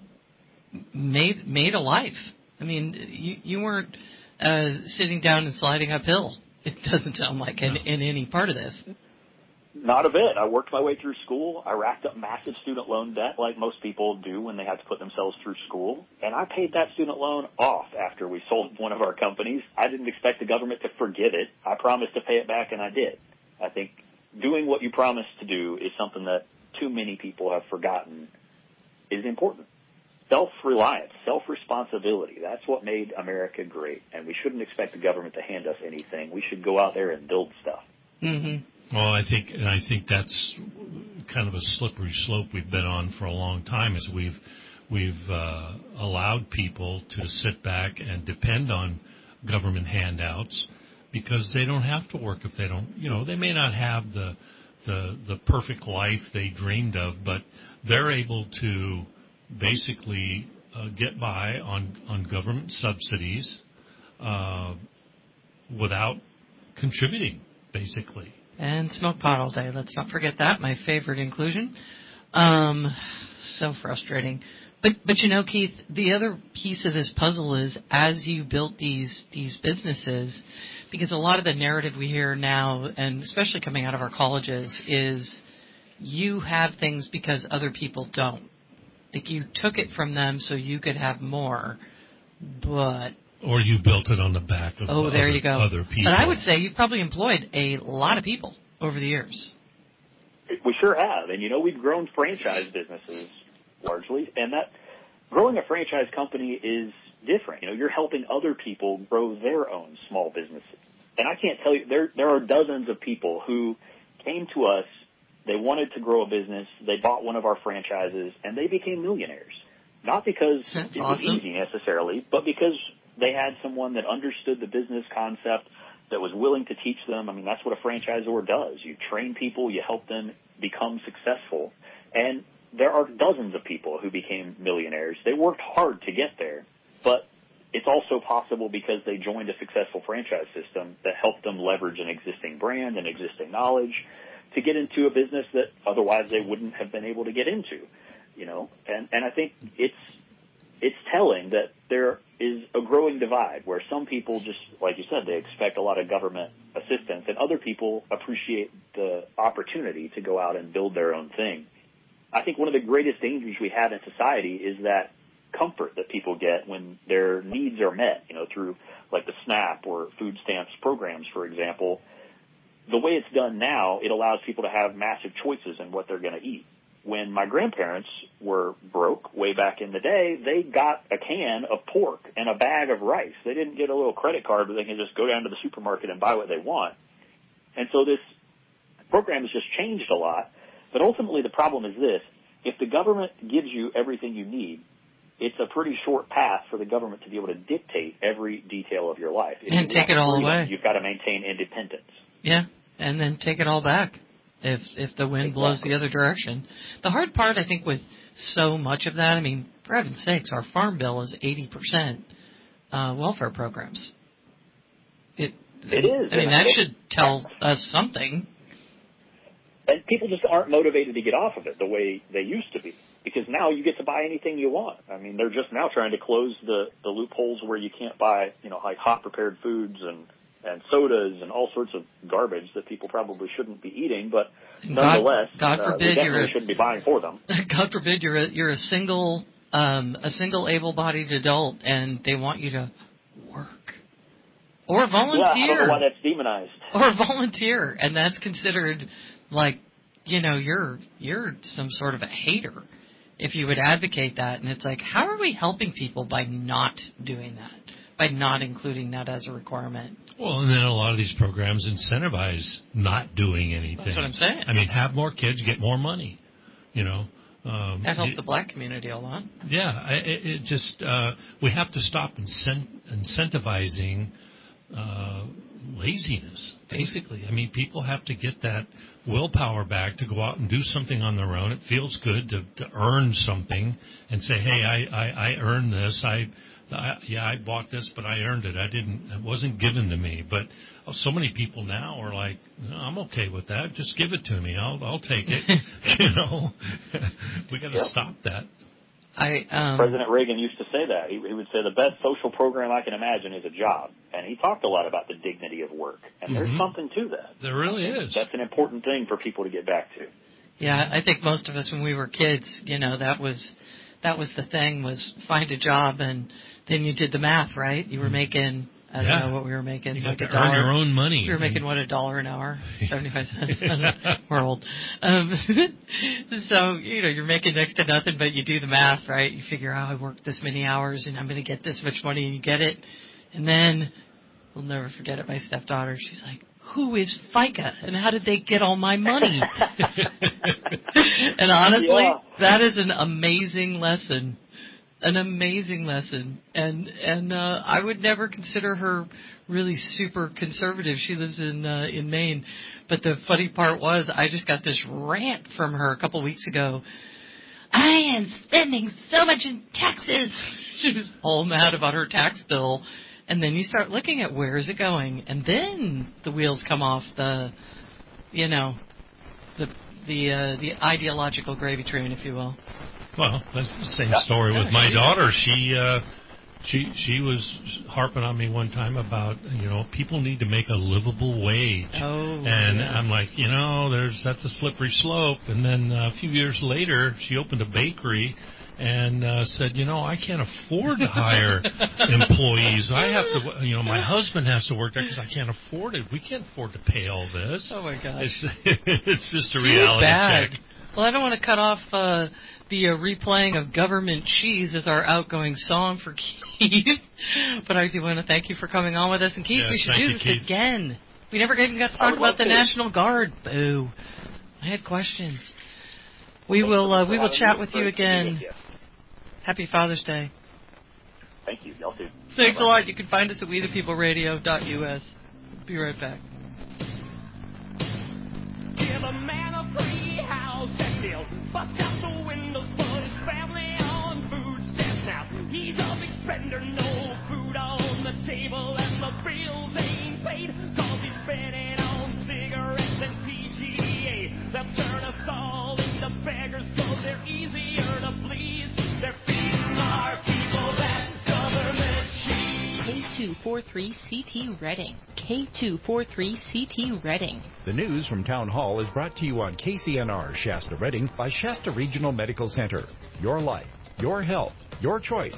made made a life. I mean, you, you weren't uh, sitting down and sliding uphill. It doesn't sound like in, in any part of this. Not a bit. I worked my way through school. I racked up massive student loan debt like most people do when they have to put themselves through school. And I paid that student loan off after we sold one of our companies. I didn't expect the government to forgive it. I promised to pay it back, and I did. I think doing what you promised to do is something that too many people have forgotten is important. Self-reliance, self-responsibility, that's what made America great. And we shouldn't expect the government to hand us anything. We should go out there and build stuff. Mm-hmm. Well, I think, and I think that's kind of a slippery slope we've been on for a long time. Is we've we've uh, allowed people to sit back and depend on government handouts because they don't have to work if they don't. You know, they may not have the the the perfect life they dreamed of, but they're able to basically uh, get by on on government subsidies uh, without contributing, basically. And smoke pot all day. Let's not forget that. My favorite inclusion. Um, so frustrating. But but you know, Keith, the other piece of this puzzle is as you built these these businesses, because a lot of the narrative we hear now, and especially coming out of our colleges, is you have things because other people don't. Like you took it from them so you could have more, but. Or you built it on the back of oh, there other, you go. other people. But I would say you've probably employed a lot of people over the years. We sure have. And, you know, we've grown franchise businesses largely. And that growing a franchise company is different. You know, you're helping other people grow their own small businesses. And I can't tell you, there there are dozens of people who came to us, they wanted to grow a business, they bought one of our franchises, and they became millionaires. Not because That's it awesome. was easy necessarily, but because they had someone that understood the business concept, that was willing to teach them. I mean, that's what a franchisor does. You train people, you help them become successful. And there are dozens of people who became millionaires. They worked hard to get there, but it it's also possible because they joined a successful franchise system that helped them leverage an existing brand and existing knowledge to get into a business that otherwise they wouldn't have been able to get into, you know. And, and I think it's it's telling that there is a growing divide where some people just, like you said, they expect a lot of government assistance, and other people appreciate the opportunity to go out and build their own thing. I think one of the greatest dangers we have in society is that comfort that people get when their needs are met, you know, through like the SNAP or food stamps programs, for example. The way it's done now, it allows people to have massive choices in what they're going to eat. When my grandparents were broke way back in the day, they got a can of pork and a bag of rice. They didn't get a little credit card where they can just go down to the supermarket and buy what they want. And so this program has just changed a lot. But ultimately the problem is this. If the government gives you everything you need, it's a pretty short path for the government to be able to dictate every detail of your life. If And take it all freedom, away. You've got to maintain independence. Yeah, and then take it all back if if the wind Exactly. blows the other direction. The hard part, I think, with so much of that, I mean, for heaven's sakes, our farm bill is eighty percent uh, welfare programs. It, It is. I mean, and that it- should tell us something. And people just aren't motivated to get off of it the way they used to be, because now you get to buy anything you want. I mean, they're just now trying to close the, the loopholes where you can't buy, you know, like hot prepared foods and, and sodas and all sorts of garbage that people probably shouldn't be eating, but nonetheless, God, God uh, forbid we definitely you're a, shouldn't be buying for them. God forbid you're a, you're a single um, a single able-bodied adult and they want you to work or volunteer. Yeah, I don't know why that's demonized. Or volunteer, and that's considered like, you know, you're you're some sort of a hater if you would advocate that. And it's like, how are we helping people by not doing that, by not including that as a requirement? Well, and then a lot of these programs incentivize not doing anything. That's what I'm saying. I mean, have more kids, get more money, you know. Um, That helped it- the black community a lot. Yeah, I- it, it just, uh, we have to stop incent- incentivizing uh, laziness, basically. I mean, people have to get that willpower back to go out and do something on their own. It feels good to, to earn something and say, hey, I, I, I earned this. I, I, yeah, I bought this, but I earned it. I didn't, it wasn't given to me. But so many people now are like, no, I'm okay with that. Just give it to me. I'll, I'll take it. You know, we got to Yep. stop that. I um, President Reagan used to say that. He, he would say the best social program I can imagine is a job. And he talked a lot about the dignity of work. And Mhm. there's something to that. There really is. That's an important thing for people to get back to. Yeah, I think most of us when we were kids, you know, that was that was the thing, was find a job and then you did the math, right? You were making, I don't Yeah. know what we were making. You like got a to earn dollar. your own money. We were making, what, a dollar an hour? seventy-five cents. We're old. Um, so, you know, you're making next to nothing, but you do the math, right? You figure out, I worked this many hours and I'm going to get this much money, and you get it. And then, we'll never forget it, my stepdaughter, she's like, who is FICA and how did they get all my money? And honestly, Yeah. that is an amazing lesson. An amazing lesson. And and uh, I would never consider her really super conservative. She lives in uh, in Maine. But the funny part was I just got this rant from her a couple weeks ago. I am spending so much in taxes. She was all mad about her tax bill. And then you start looking at where is it going, and then the wheels come off the, you know, the the uh, the ideological gravy train, if you will. Well, that's the same Yeah. story with Yeah, my she- daughter. She uh, she she was harping on me one time about, you know, people need to make a livable wage. Oh, And yes. I'm like, you know, there's that's a slippery slope. And then uh, a few years later, she opened a bakery and uh, said, you know, I can't afford to hire employees. I have to, you know, my husband has to work there because I can't afford it. We can't afford to pay all this. Oh my gosh. It's, it's just a Too reality bad. check. Well, I don't want to cut off uh, the uh, replaying of Government Cheese as our outgoing song for Keith, but I do want to thank you for coming on with us. And Keith, Yes, we should thank do you, this Keith. again. We never even got to I talk would about love the to. National Guard. Boo. I had questions. We will uh, we will chat with you again. Happy Father's Day. Thank you. Y'all too. Thanks a lot. You can find us at we the people radio dot U S. Be right back. Give a man a free house and he'll bust out the windows, put his family on food stamps now. He's a big spender, no food two forty-three C T Reading. K two forty-three C T Reading. The news from Town Hall is brought to you on K C N R Shasta Reading by Shasta Regional Medical Center. Your life, your health, your choice.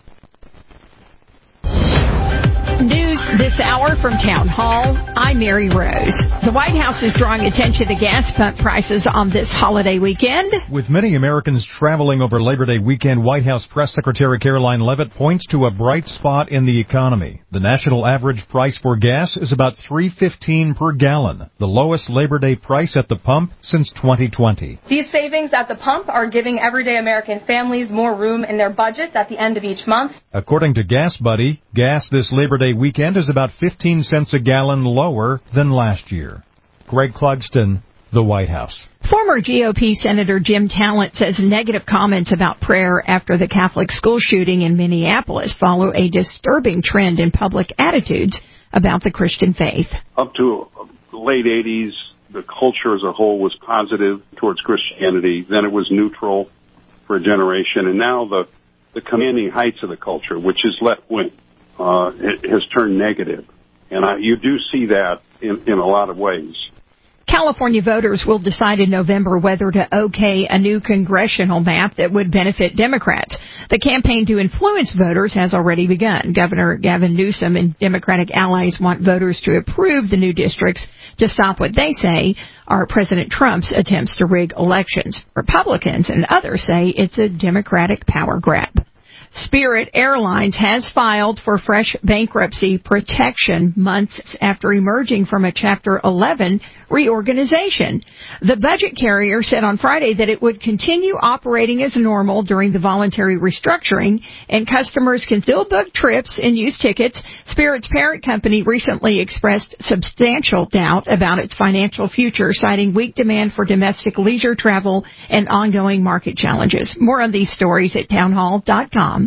News this hour from Town Hall. I'm Mary Rose. The White House is drawing attention to gas pump prices on this holiday weekend. With many Americans traveling over Labor Day weekend, White House Press Secretary Caroline Leavitt points to a bright spot in the economy. The national average price for gas is about three fifteen per gallon, the lowest Labor Day price at the pump since twenty twenty. These savings at the pump are giving everyday American families more room in their budgets at the end of each month. According to Gas Buddy, gas this Labor Day weekend is about fifteen cents a gallon lower than last year. Greg Clugston, the White House. Former G O P Senator Jim Talent says negative comments about prayer after the Catholic school shooting in Minneapolis follow a disturbing trend in public attitudes about the Christian faith. Up to the late eighties, the culture as a whole was positive towards Christianity. Then it was neutral for a generation. And now the, the commanding heights of the culture, which is left-wing, uh, it has turned negative. And I, you do see that in, in a lot of ways. California voters will decide in November whether to okay a new congressional map that would benefit Democrats. The campaign to influence voters has already begun. Governor Gavin Newsom and Democratic allies want voters to approve the new districts to stop what they say are President Trump's attempts to rig elections. Republicans and others say it's a Democratic power grab. Spirit Airlines has filed for fresh bankruptcy protection months after emerging from a Chapter eleven reorganization. The budget carrier said on Friday that it would continue operating as normal during the voluntary restructuring, and customers can still book trips and use tickets. Spirit's parent company recently expressed substantial doubt about its financial future, citing weak demand for domestic leisure travel and ongoing market challenges. More on these stories at townhall dot com.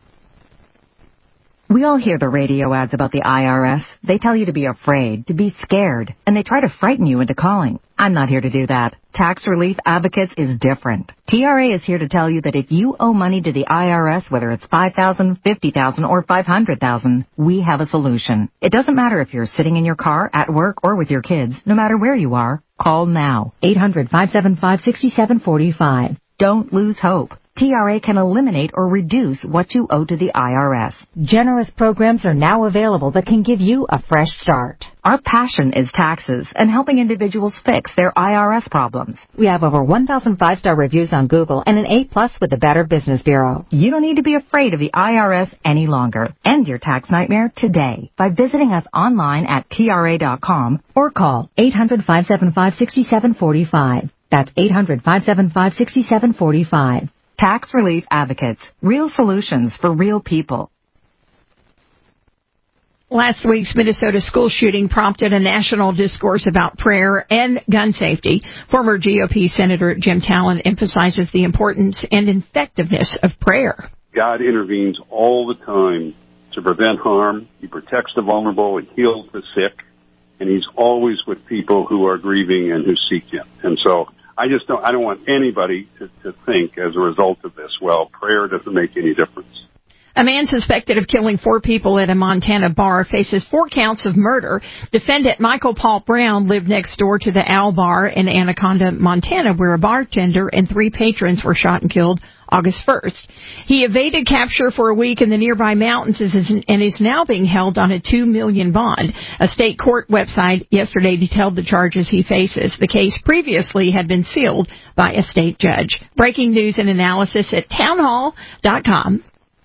We all hear the radio ads about the I R S. They tell you to be afraid, to be scared, and they try to frighten you into calling. I'm not here to do that. Tax Relief Advocates is different. T R A is here to tell you that if you owe money to the I R S, whether it's five thousand dollars, fifty thousand dollars, or five hundred thousand dollars, we have a solution. It doesn't matter if you're sitting in your car, at work, or with your kids. No matter where you are, call now. eight hundred, five seven five, six seven four five. Don't lose hope. T R A can eliminate or reduce what you owe to the I R S. Generous programs are now available that can give you a fresh start. Our passion is taxes and helping individuals fix their I R S problems. We have over one thousand five-star reviews on Google and an A plus with the Better Business Bureau. You don't need to be afraid of the I R S any longer. End your tax nightmare today by visiting us online at T R A dot com or call eight hundred, five seven five, six seven four five. That's eight hundred, five seven five, six seven four five. Tax Relief Advocates. Real solutions for real people. Last week's Minnesota school shooting prompted a national discourse about prayer and gun safety. Former G O P Senator Jim Talent emphasizes the importance and effectiveness of prayer. God intervenes all the time to prevent harm. He protects the vulnerable. He heals the sick. And he's always with people who are grieving and who seek him. And so I just don't, I don't want anybody to, to think as a result of this, well, prayer doesn't make any difference. A man suspected of killing four people at a Montana bar faces four counts of murder. Defendant Michael Paul Brown lived next door to the Owl Bar in Anaconda, Montana, where a bartender and three patrons were shot and killed August first. He evaded capture for a week in the nearby mountains and is now being held on a two million dollars bond. A state court website yesterday detailed the charges he faces. The case previously had been sealed by a state judge. Breaking news and analysis at townhall dot com.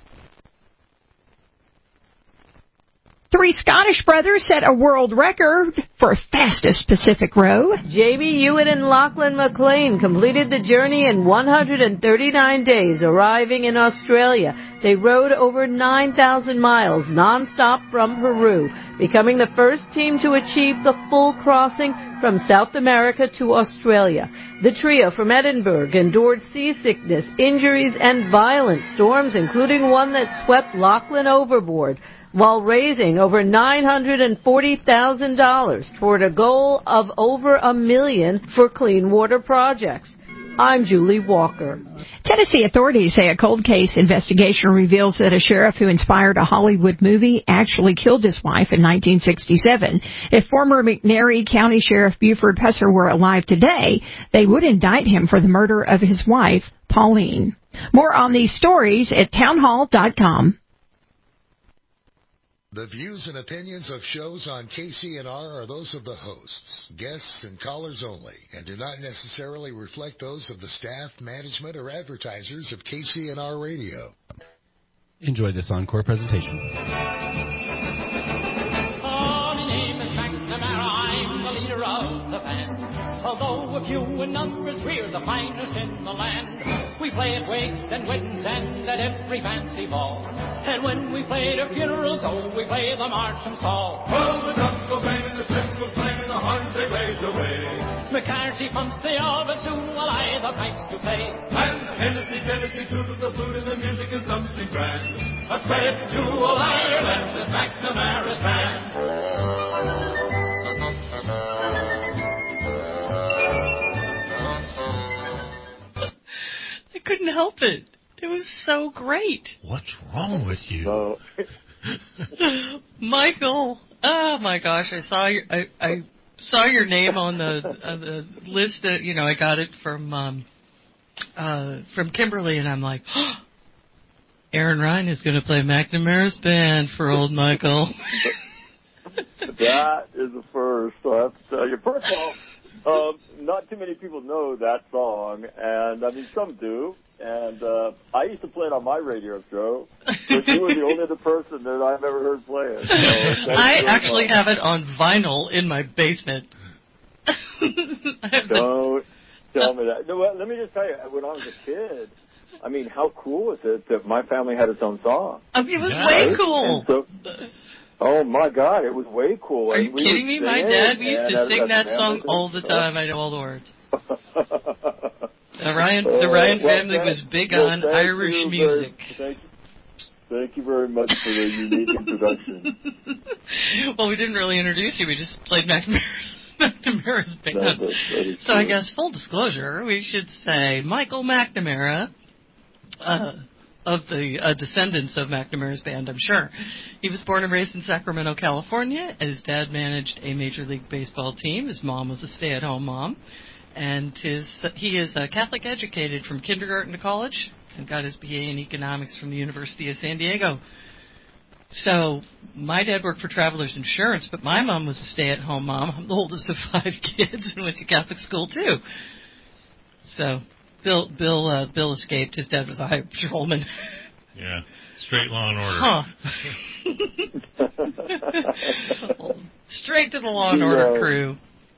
Three Scottish brothers set a world record for fastest Pacific row. Jamie Hewitt and Lachlan McLean completed the journey in one hundred thirty-nine days, arriving in Australia. They rode over nine thousand miles nonstop from Peru, becoming the first team to achieve the full crossing from South America to Australia. The trio from Edinburgh endured seasickness, injuries, and violent storms, including one that swept Lachlan overboard, while raising over nine hundred forty thousand dollars toward a goal of over a million for clean water projects. I'm Julie Walker. Tennessee authorities say a cold case investigation reveals that a sheriff who inspired a Hollywood movie actually killed his wife in nineteen sixty-seven. If former McNairy County Sheriff Buford Pusser were alive today, they would indict him for the murder of his wife, Pauline. More on these stories at townhall dot com. The views and opinions of shows on K C N R are those of the hosts, guests, and callers only, and do not necessarily reflect those of the staff, management, or advertisers of K C N R Radio. Enjoy this encore presentation. Oh, my name is McNamara, I'm the leader of the band. Although a few in numbers, we're the finest in the land. We play at wakes and weddings and at every fancy ball. And when we play at funerals, oh, we play the march and saw. Well, the drums go banging, the cymbals clanging, the horns they blaze away. McCarthy pumps the all bassoon while I the pipes to play. And Hennessy, Tennessee, toodles the flute, and the music is something grand. A credit to old Ireland with McNamara's band. I couldn't help it. It was so great. What's wrong with you? No. Michael, oh my gosh, I saw your I, I saw your name on the on the list that, you know, I got it from um uh from Kimberly, and I'm like, oh, Aaron Ryan is going to play McNamara's band for old Michael. That is the first. So I have to tell you. First of all, um, not too many people know that song, and I mean some do. And uh, I used to play it on my radio show, but you were the only other person that I've ever heard play it. So I actually have it on vinyl in my basement. Don't tell me that. No, well, let me just tell you, when I was a kid, I mean, how cool was it that my family had its own song? I mean, it was yeah. way cool. So, oh, my God, it was way cool. Are you and we kidding me? My dad used to sing that song family. all the time. I know all the words. The Ryan, the Ryan uh, well, family thank, was big well, on Irish you music. Very, thank, you, thank you very much for the unique introduction. Well, we didn't really introduce you. We just played McNamara, McNamara's band. That, that, that so I guess, full disclosure, we should say Michael McNamara, uh, of the uh, descendants of McNamara's band, I'm sure. He was born and raised in Sacramento, California. His dad managed a Major League Baseball team. His mom was a stay-at-home mom. And his, he is uh, Catholic educated from kindergarten to college and got his B A in economics from the University of San Diego. So my dad worked for Travelers Insurance, but my mom was a stay-at-home mom. I'm the oldest of five kids and went to Catholic school too. So Bill Bill uh, Bill escaped. His dad was a highway patrolman. Yeah, straight Law and Order. Huh. Straight to the Law and Order yeah. crew.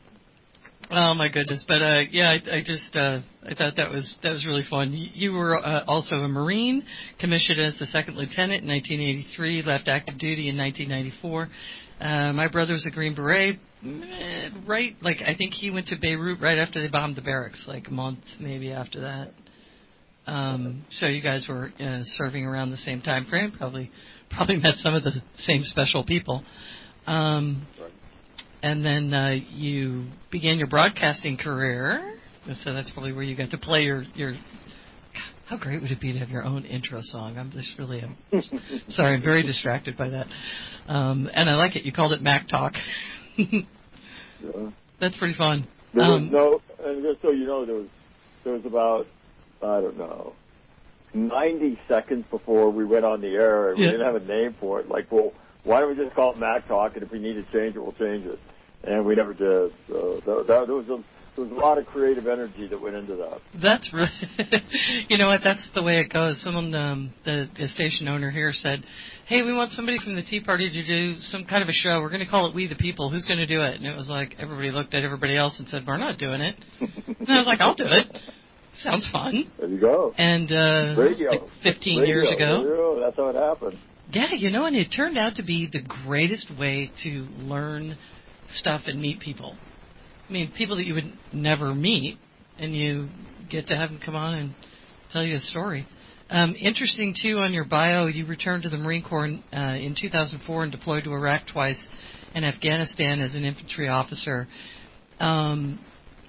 Oh my goodness! But uh, yeah, I, I just uh, I thought that was that was really fun. You, you were uh, also a Marine, commissioned as the second lieutenant in nineteen eighty-three, left active duty in nineteen ninety-four. Uh, my brother was a Green Beret, right? Like I think he went to Beirut right after they bombed the barracks, like a month maybe after that. Um, so you guys were uh, serving around the same time frame. Probably probably met some of the same special people. Um, And then uh, you began your broadcasting career, so that's probably where you got to play your, your... How great would it be to have your own intro song? I'm just really... I'm, sorry, I'm very distracted by that. Um, and I like it. You called it Mac Talk. Yeah. That's pretty fun. There was Um, no, and just so you know, there was, there was about, I don't know, ninety seconds before we went on the air, and Yeah. we didn't have a name for it. Like, well, why don't we just call it Mac Talk, and if we need to change it, we'll change it. And we never did. So that, that, there, was a, there was a lot of creative energy that went into that. That's really, you know what, that's the way it goes. Someone, um, the, the station owner here said, hey, we want somebody from the Tea Party to do some kind of a show. We're going to call it We the People. Who's going to do it? And it was like, everybody looked at everybody else and said, we're not doing it. And I was like, I'll do it. Sounds fun. There you go. And uh, Radio. like fifteen Radio. years ago. Radio. That's how it happened. Yeah, you know, and it turned out to be the greatest way to learn stuff and meet people. I mean, people that you would never meet, and you get to have them come on and tell you a story. Um, interesting, too, on your bio, you returned to the Marine Corps in, uh, in two thousand four and deployed to Iraq twice and Afghanistan as an infantry officer. Um,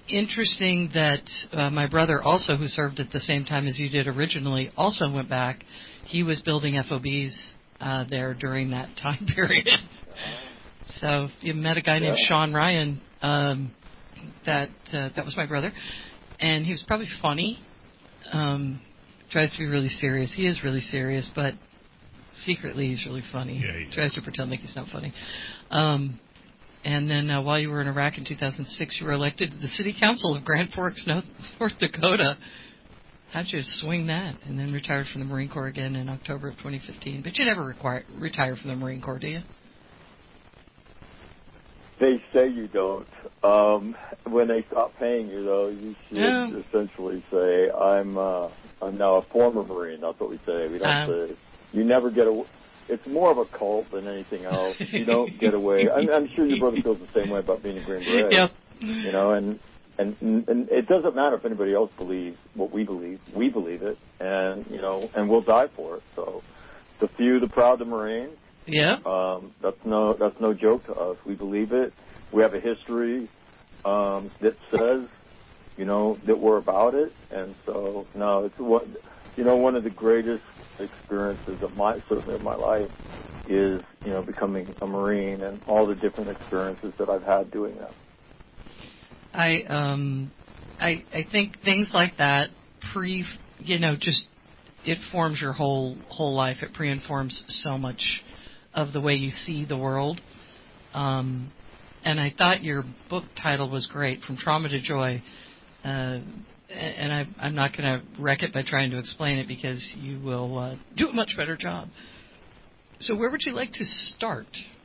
interesting that uh, my brother also, who served at the same time as you did originally, also went back. He was building F O Bs uh, there during that time period. So you met a guy named Yeah. Sean Ryan. Um, that uh, that was my brother, and he was probably funny. Um, tries to be really serious. He is really serious, but secretly he's really funny. Yeah, he tries to pretend like he's not funny. Um, and then uh, while you were in Iraq in two thousand six, you were elected to the City Council of Grand Forks, North, North Dakota. How'd you swing that? And then retired from the Marine Corps again in October of twenty fifteen. But you never require, retire from the Marine Corps, do you? They say you don't. Um, when they stop paying you, though, you should Yeah. essentially say, "I'm uh, I'm now a former Marine." That's what we say. We don't Um. say you never get away. It's more of a cult than anything else. You don't get away. I'm, I'm sure your brother feels the same way about being a Green Beret. Yep. You know, and, and and it doesn't matter if anybody else believes what we believe. We believe it, and you know, and we'll die for it. So, the few, the proud, the Marines. Yeah. Um, that's no that's no joke to us. We believe it. We have a history um, that says, you know, that we're about it. And so, no, it's what you know. One of the greatest experiences of my certainly of my life is you know becoming a Marine and all the different experiences that I've had doing that. I um, I I think things like that pre, you know, just it forms your whole whole life. It pre-informs so much of the way you see the world. Um, and I thought your book title was great, From Trauma to Joy. Uh, and I, I'm not going to wreck it by trying to explain it because you will uh, do a much better job. So where would you like to start?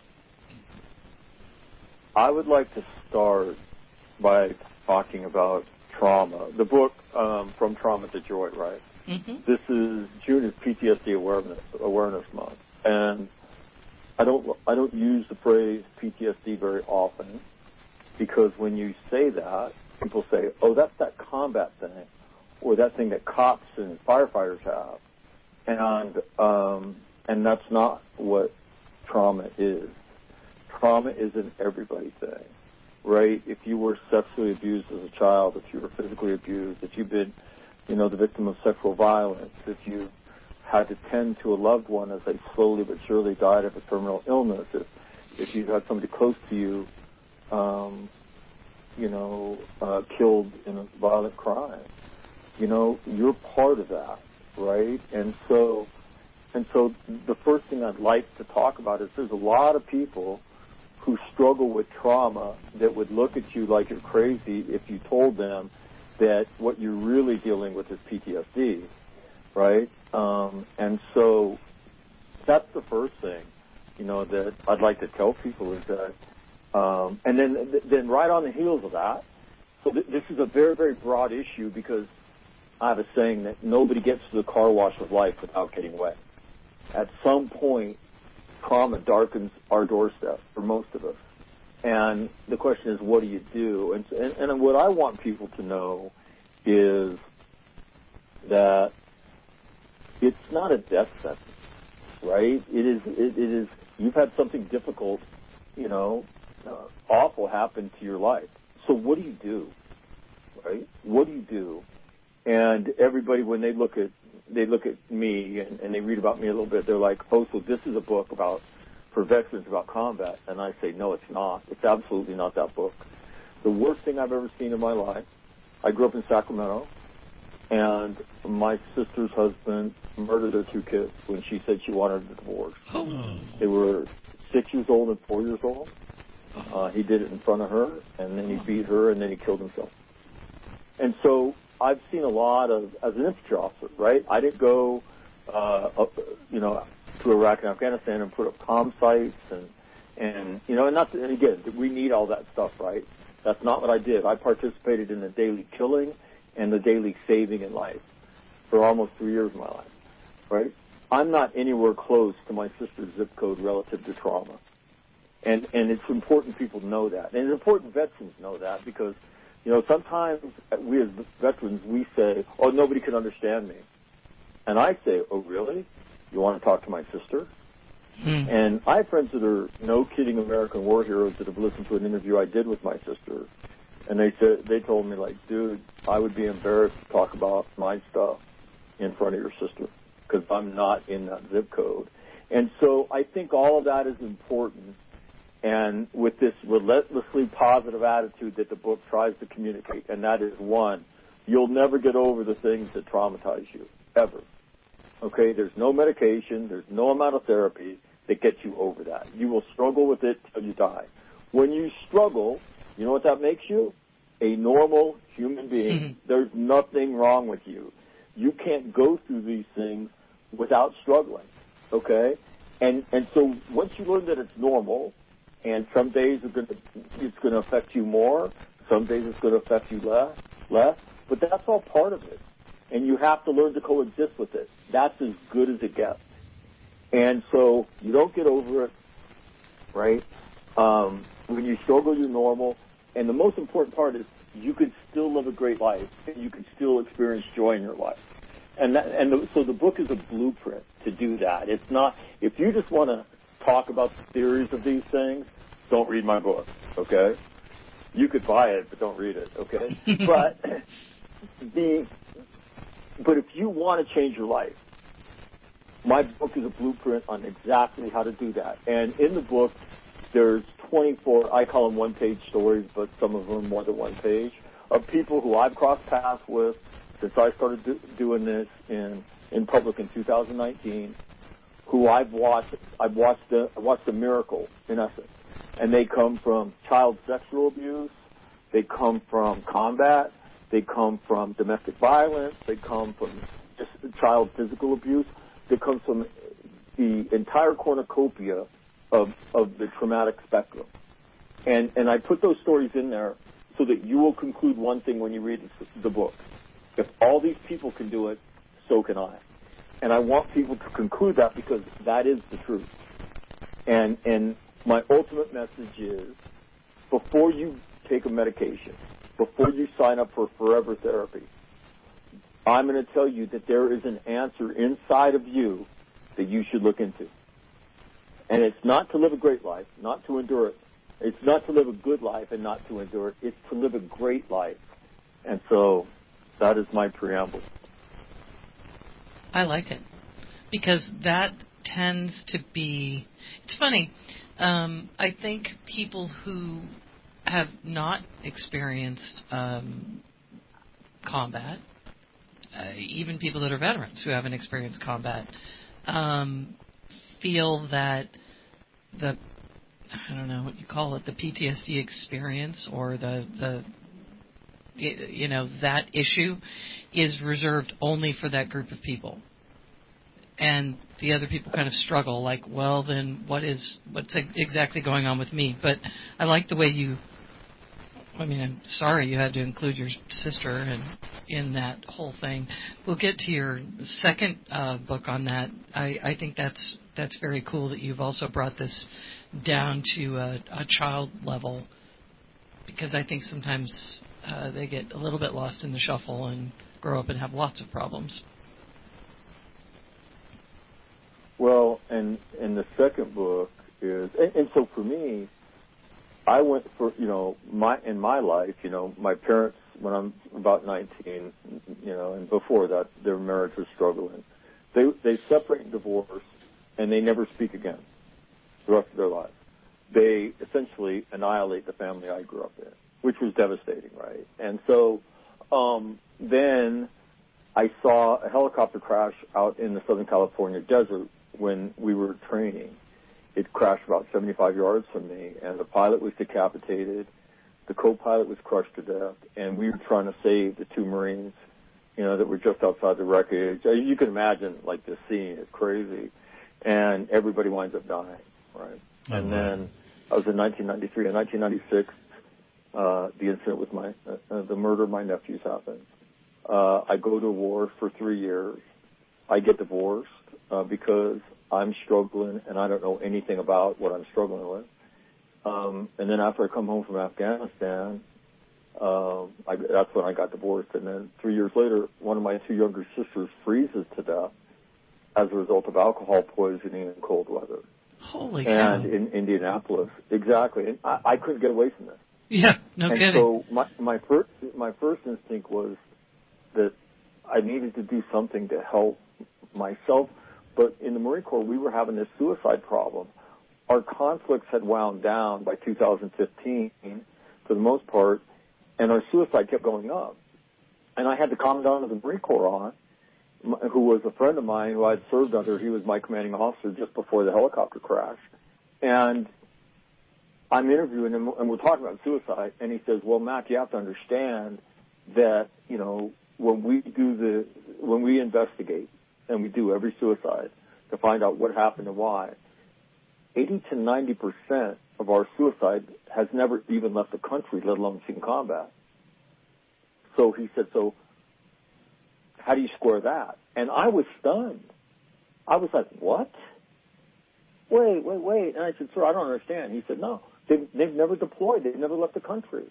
I would like to start by talking about trauma. The book, um, From Trauma to Joy, right? Mm-hmm. This is June is P T S D Awareness Awareness Month, and I don't I don't use the phrase P T S D very often because when you say that, people say, "Oh, that's that combat thing," or that thing that cops and firefighters have, and um, and that's not what trauma is. Trauma is an everybody thing, right? If you were sexually abused as a child, if you were physically abused, if you've been, you know, the victim of sexual violence, if you had to tend to a loved one as they slowly but surely died of a terminal illness, if if you had somebody close to you, um, you know, uh, killed in a violent crime, you know, you're part of that, right? And so, and so the first thing I'd like to talk about is there's a lot of people who struggle with trauma that would look at you like you're crazy if you told them that what you're really dealing with is P T S D, right? Um, and so that's the first thing, you know, that I'd like to tell people is that, um, and then then right on the heels of that, so th- this is a very, very broad issue because I have a saying that nobody gets to the car wash of life without getting wet. At some point, trauma darkens our doorstep for most of us. And the question is, what do you do? And, and, and what I want people to know is that it's not a death sentence, right? It is, it, it is, you've had something difficult, you know, uh, awful happen to your life. So what do you do, right? What do you do? And everybody, when they look at, they look at me and, and they read about me a little bit, they're like, oh, so this is a book about, for veterans about combat. And I say, no, it's not. It's absolutely not that book. The worst thing I've ever seen in my life, I grew up in Sacramento, and my sister's husband murdered their two kids when she said she wanted a divorce. Oh. They were six years old and four years old. Uh, he did it in front of her, and then he beat her, and then he killed himself. And so I've seen a lot of, as an infantry officer, right? I didn't go, uh, up, you know, to Iraq and Afghanistan and put up comm sites and, and you know, and not, to, and again, we need all that stuff, right? That's not what I did. I participated in the daily killing and the daily saving in life for almost three years of my life, right? I'm not anywhere close to my sister's zip code relative to trauma. And, and it's important people know that. And it's important veterans know that because, you know, sometimes we as veterans, we say, oh, nobody can understand me. And I say, oh, really? You want to talk to my sister? Hmm. And I have friends that are no kidding American war heroes that have listened to an interview I did with my sister And they said, they told me, like, dude, I would be embarrassed to talk about my stuff in front of your sister because I'm not in that zip code. And so I think all of that is important. And with this relentlessly positive attitude that the book tries to communicate, and that is, one, you'll never get over the things that traumatize you, ever. Okay? There's no medication, there's no amount of therapy that gets you over that. You will struggle with it till you die. When you struggle, you know what that makes you? A normal human being. Mm-hmm. There's nothing wrong with you. You can't go through these things without struggling, okay? And and so once you learn that it's normal, and some days are going to, it's going to affect you more, some days it's going to affect you less, less, but that's all part of it. And you have to learn to coexist with it. That's as good as it gets. And so you don't get over it, right? Um, when you struggle, you're normal. And the most important part is you can still live a great life, and you can still experience joy in your life. And that, and the, so the book is a blueprint to do that. It's not, if you just want to talk about the theories of these things, don't read my book, okay? You could buy it, but don't read it, okay? but the, but if you want to change your life, my book is a blueprint on exactly how to do that. And in the book, there's twenty-four, I call them one-page stories, but some of them more than one page, of people who I've crossed paths with since I started do, doing this in, in public in two thousand nineteen, who I've watched, I've watched the, I watched a miracle, in essence. And they come from child sexual abuse, they come from combat, they come from domestic violence, they come from just child physical abuse, they come from the entire cornucopia of, of the traumatic spectrum. And, and I put those stories in there so that you will conclude one thing when you read the book. If all these people can do it, so can I. And I want people to conclude that because that is the truth. And, and my ultimate message is, before you take a medication, before you sign up for forever therapy, I'm going to tell you that there is an answer inside of you that you should look into. And it's not to live a great life, not to endure it. It's not to live a good life and not to endure it. It's to live a great life. And so that is my preamble. I like it because that tends to be, it's funny, um, I think people who have not experienced um, combat, uh, even people that are veterans who haven't experienced combat, um, feel that the, I don't know what you call it, the P T S D experience or the, the you know, that issue is reserved only for that group of people. And the other people kind of struggle, like, well, then what is, what's exactly going on with me? But I like the way you, I mean, I'm sorry you had to include your sister in, in that whole thing. We'll get to your second uh, book on that. I, I think that's that's very cool that you've also brought this down to a, a child level, because I think sometimes uh, they get a little bit lost in the shuffle and grow up and have lots of problems. Well, and and the second book is, and, and so for me, I went for, you know, my in my life, you know, my parents, when I'm about nineteen, you know, and before that, their marriage was struggling. They they separate and divorce, and they never speak again the rest of their lives. They essentially annihilate the family I grew up in, which was devastating, right? And so um, then I saw a helicopter crash out in the Southern California desert when we were training. It crashed about seventy-five yards from me, and the pilot was decapitated. The co-pilot was crushed to death, and we were trying to save the two Marines, you know, that were just outside the wreckage. You can imagine, like, the scene is crazy, and everybody winds up dying, right? Oh, and right. Then I was in nineteen ninety-three. In nineteen ninety-six, uh, the incident with my, uh, the murder of my nephews happened. Uh, I go to war for three years. I get divorced uh, because I'm struggling and I don't know anything about what I'm struggling with. Um, and then after I come home from Afghanistan, uh, I, that's when I got divorced. And then three years later, one of my two younger sisters freezes to death as a result of alcohol poisoning in cold weather. Holy cow. And in Indianapolis, exactly. And I, I couldn't get away from this. Yeah, no and kidding. so my my first my first instinct was that I needed to do something to help myself. But in the Marine Corps, we were having this suicide problem. Our conflicts had wound down by two thousand fifteen, for the most part, and our suicide kept going up. And I had the Commandant of the Marine Corps on, who was a friend of mine who I had served under. He was my commanding officer just before the helicopter crash. And I'm interviewing him, and we're talking about suicide, and he says, well, Mac, you have to understand that, you know, when we do the, when we investigate, and we do every suicide to find out what happened and why, eighty to ninety percent of our suicide has never even left the country, let alone seen combat. So he said, so how do you square that? And I was stunned. I was like, what? Wait, wait, wait. And I said, sir, I don't understand. He said, no, they've, they've never deployed. They've never left the country.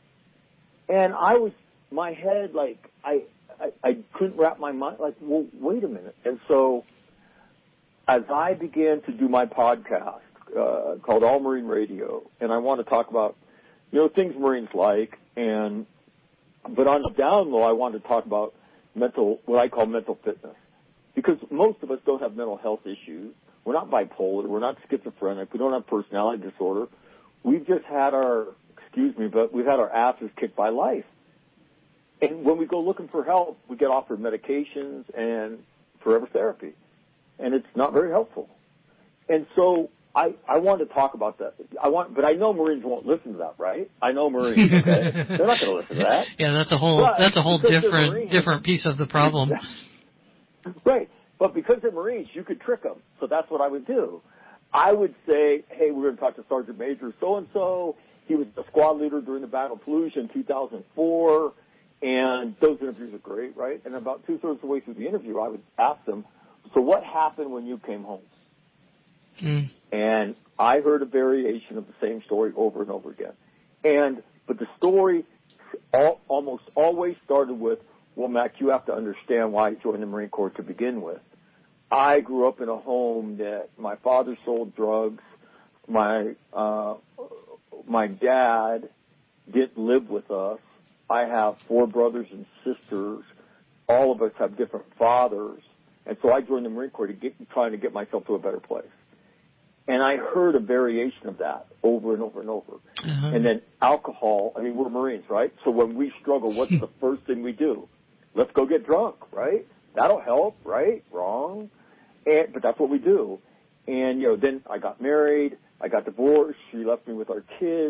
And I was, my head, like, I, I, I couldn't wrap my mind, like, well, wait a minute. And so as I began to do my podcast uh, called All Marine Radio, and I want to talk about, you know, things Marines like, and but on the down low, I wanted to talk about mental, what I call mental fitness, because most of us don't have mental health issues. We're not bipolar. We're not schizophrenic. We don't have personality disorder. We've just had our, excuse me, but we've had our asses kicked by life. And when we go looking for help, we get offered medications and forever therapy. And it's not very helpful. And so I, I want to talk about that. I want, but I know Marines won't listen to that, right? I know Marines, okay? They're not going to listen to that. Yeah, that's a whole, but that's a whole different, Marines, different piece of the problem. Right. But because they're Marines, you could trick them. So that's what I would do. I would say, hey, we're going to talk to Sergeant Major so-and-so. He was the squad leader during the Battle of Fallujah in two thousand four. And those interviews are great, right? And about two-thirds of the way through the interview, I would ask them, so what happened when you came home? Mm. And I heard a variation of the same story over and over again. And, but the story all, almost always started with, well, Mac, you have to understand why I joined the Marine Corps to begin with. I grew up in a home that my father sold drugs. My, uh, my dad didn't live with us. I have four brothers and sisters. All of us have different fathers. And so I joined the Marine Corps to get, trying to get myself to a better place. And I heard a variation of that over and over and over. Uh-huh. And then alcohol, I mean, we're Marines, right? So when we struggle, what's the first thing we do? Let's go get drunk, right? That'll help, right? Wrong. And, but that's what we do. And, you know, then I got married. I got divorced. She left me with our kids.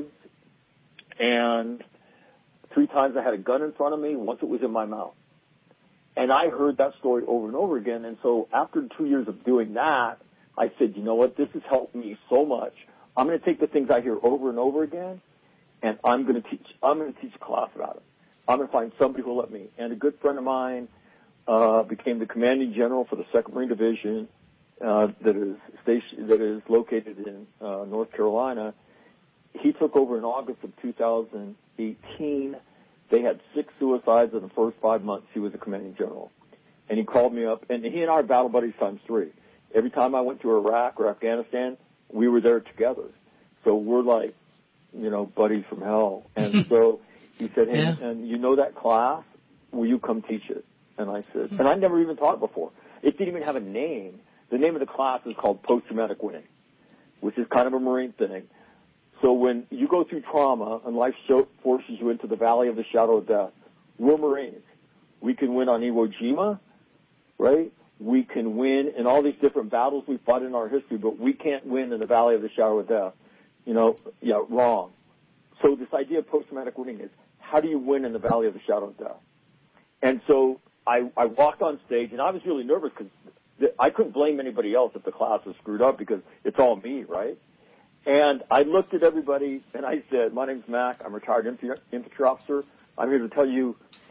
And three times I had a gun in front of me. Once it was in my mouth. And I heard that story over and over again. And so after two years of doing that, I said, you know what? This has helped me so much. I'm going to take the things I hear over and over again, and I'm going to teach. I'm going to teach a class about it. I'm going to find somebody who will let me. And a good friend of mine uh, became the commanding general for the second Marine Division uh, that is station, that is located in uh, North Carolina. He took over in August of two thousand eighteen. They had six suicides in the first five months. He was the commanding general. And he called me up, and he and I are battle buddies times three. Every time I went to Iraq or Afghanistan, we were there together. So we're like, you know, buddies from hell. And so he said, hey, yeah. and you know that class? Will you come teach it? And I said, and I'd never even taught it before. It didn't even have a name. The name of the class is called Post-Traumatic Winning, which is kind of a Marine thing. So when you go through trauma and life forces you into the valley of the shadow of death, we're Marines. We can win on Iwo Jima, right? We can win in all these different battles we fought in our history, but we can't win in the valley of the shadow of death. You know, yeah, wrong. So this idea of post-traumatic winning is, how do you win in the valley of the shadow of death? And so I, I walked on stage, and I was really nervous because I couldn't blame anybody else if the class was screwed up because it's all me, right? And I looked at everybody, and I said, my name's Mac. I'm a retired infantry, infantry officer. I'm here to tell you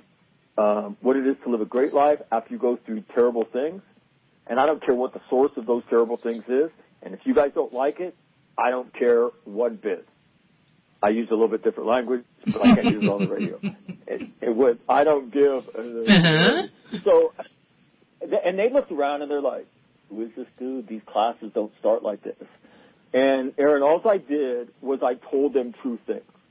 um, what it is to live a great life after you go through terrible things. And I don't care what the source of those terrible things is. And if you guys don't like it, I don't care one bit. I use a little bit different language, but I can't use it on the radio. It, it was, I don't give. Uh, uh-huh. So, and they looked around, and they're like, who is this dude? These classes don't start like this. And, Aaron, all I did was I told them true things.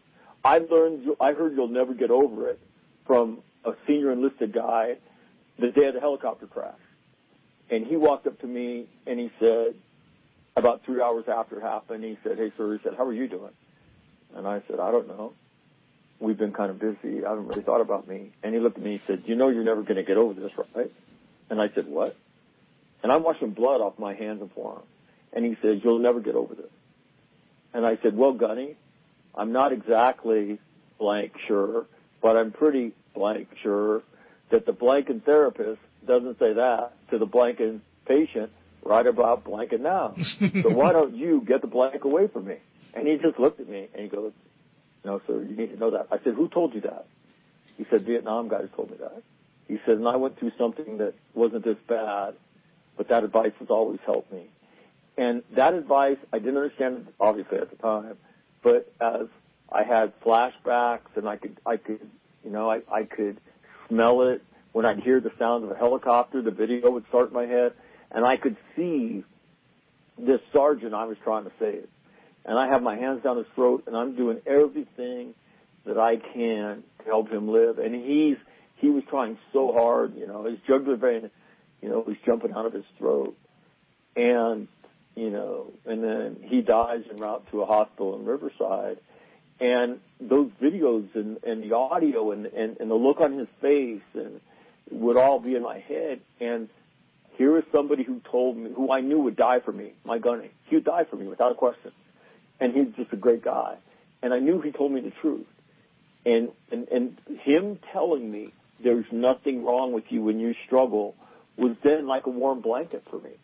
I learned, I heard you'll never get over it from a senior enlisted guy the day of the helicopter crash. And he walked up to me and he said, about three hours after it happened, he said, hey, sir, he said, how are you doing? And I said, I don't know. We've been kind of busy. I haven't really thought about me. And he looked at me and said, you know you're never going to get over this, right? And I said, what? And I'm washing blood off my hands and forearms. And he said, you'll never get over this. And I said, well, Gunny, I'm not exactly blank sure, but I'm pretty blank sure that the blanking therapist doesn't say that to the blanking patient right about blanking now. So why don't you get the blank away from me? And he just looked at me and he goes, no, sir, you need to know that. I said, who told you that? He said, Vietnam guys told me that. He said, and I went through something that wasn't this bad, but that advice has always helped me. And that advice, I didn't understand it obviously at the time, but as I had flashbacks and I could, I could, you know, I, I could smell it. When I'd hear the sound of a helicopter, the video would start in my head, and I could see this sergeant I was trying to save. And I have my hands down his throat, and I'm doing everything that I can to help him live. And he's he was trying so hard, you know, his jugular vein, you know, was jumping out of his throat. And, you know, and then he dies en route to a hospital in Riverside. And those videos and, and the audio and, and, and the look on his face and would all be in my head. And here is somebody who told me, who I knew would die for me, my Gunny. He would die for me without a question. And he's just a great guy. And I knew he told me the truth. And, and, and him telling me there's nothing wrong with you when you struggle was then like a warm blanket for me.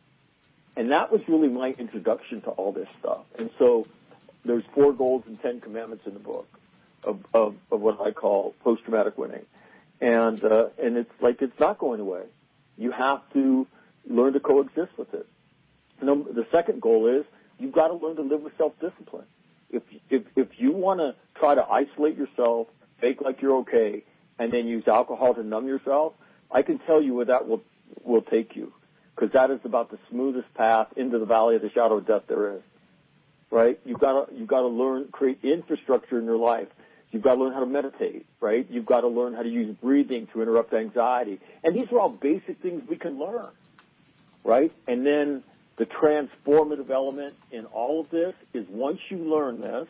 And that was really my introduction to all this stuff. And so there's four goals and ten commandments in the book of, of, of what I call post-traumatic winning. And, uh, and it's like it's not going away. You have to learn to coexist with it. And the second goal is you've got to learn to live with self-discipline. If, if, if you want to try to isolate yourself, fake like you're okay, and then use alcohol to numb yourself, I can tell you where that will, will take you. Because that is about the smoothest path into the valley of the shadow of death there is. Right? You've got to, you've got to learn, create infrastructure in your life. You've got to learn how to meditate, right? You've got to learn how to use breathing to interrupt anxiety. And these are all basic things we can learn, right? And then the transformative element in all of this is once you learn this,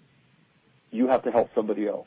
you have to help somebody else.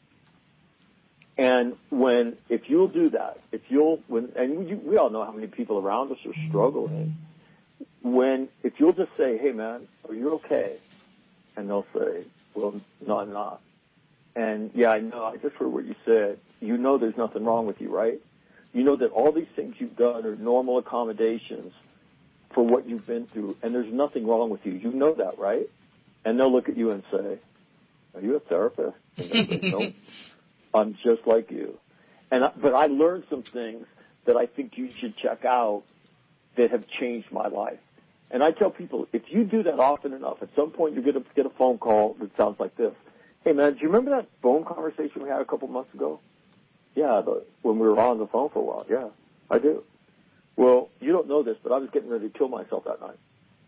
And when, if you'll do that, if you'll, when, and we, we all know how many people around us are struggling, when, if you'll just say, hey man, are you okay? And they'll say, well, no, I'm not. And yeah, I know, I just heard what you said. You know there's nothing wrong with you, right? You know that all these things you've done are normal accommodations for what you've been through, and there's nothing wrong with you. You know that, right? And they'll look at you and say, are you a therapist? And they'll say, no, I'm just like you. And I, but I learned some things that I think you should check out that have changed my life. And I tell people, if you do that often enough, at some point you're going to get a phone call that sounds like this. Hey, man, do you remember that phone conversation we had a couple months ago? Yeah, the, when we were on the phone for a while. Yeah, I do. Well, you don't know this, but I was getting ready to kill myself that night.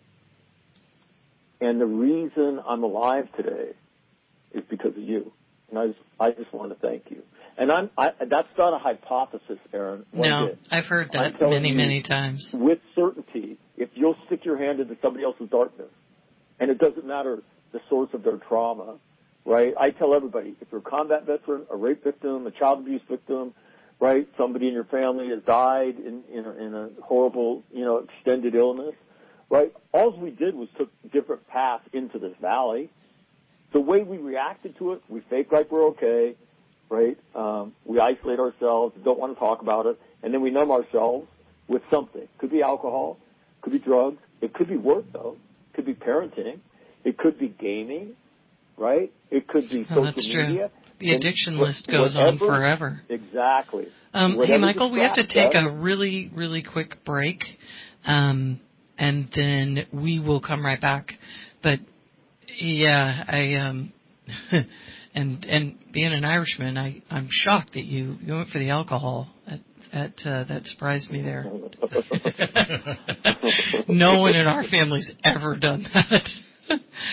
And the reason I'm alive today is because of you. And I just, I just want to thank you. And I'm, I, that's not a hypothesis, Aaron. No, bit. I've heard that many, many times. With certainty, if you'll stick your hand into somebody else's darkness, and it doesn't matter the source of their trauma, right? I tell everybody, if you're a combat veteran, a rape victim, a child abuse victim, right, somebody in your family has died in, in, a, in a horrible, you know, extended illness, right? All we did was took different paths into this valley. The way we reacted to it, we fake like we're okay, right? Um, we isolate ourselves, don't want to talk about it, and then we numb ourselves with something. Could be alcohol, could be drugs, it could be work, though. It could be parenting, it could be gaming, right? It could be social oh, that's true. media. The addiction and list goes whatever, on forever. Exactly. Um, hey, Whatever Michael, we have to take us, a really, really quick break, um, and then we will come right back. But yeah, I um, and and being an Irishman, I I'm shocked that you, you went for the alcohol. At, at uh, that surprised me there. No one in our family's ever done that.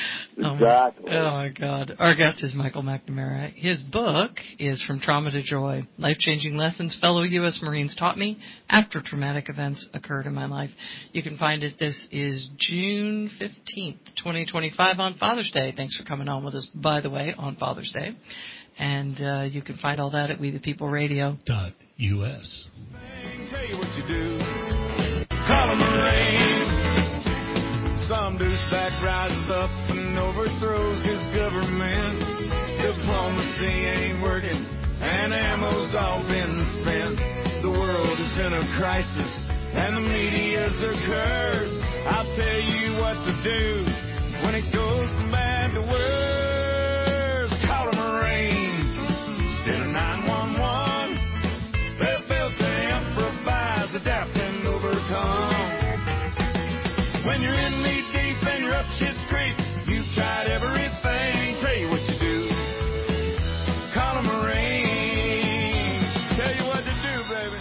Exactly. Oh, my God. Our guest is Michael McNamara. His book is From Trauma to Joy, Life-Changing Lessons Fellow U S Marines Taught Me After Traumatic Events Occurred in My Life. You can find it. This is June fifteenth, twenty twenty-five on Father's Day. Thanks for coming on with us, by the way, on Father's Day. And uh, you can find all that at We the People Radio. Dot U S. Tell you what you do. Call a Marine. Some douchebag rises up and overthrows his government. Diplomacy ain't working and ammo's all been spent. The world is in a crisis and the media's a curse. I'll tell you what to do when it goes from bad to worse. Call a Marine instead of nine one one. They're built to improvise, adapt, and overcome. When you're in knee deep and you're up shit's creek, you've tried everything. Tell you what you do. Call a Marine. Tell you what to do, baby.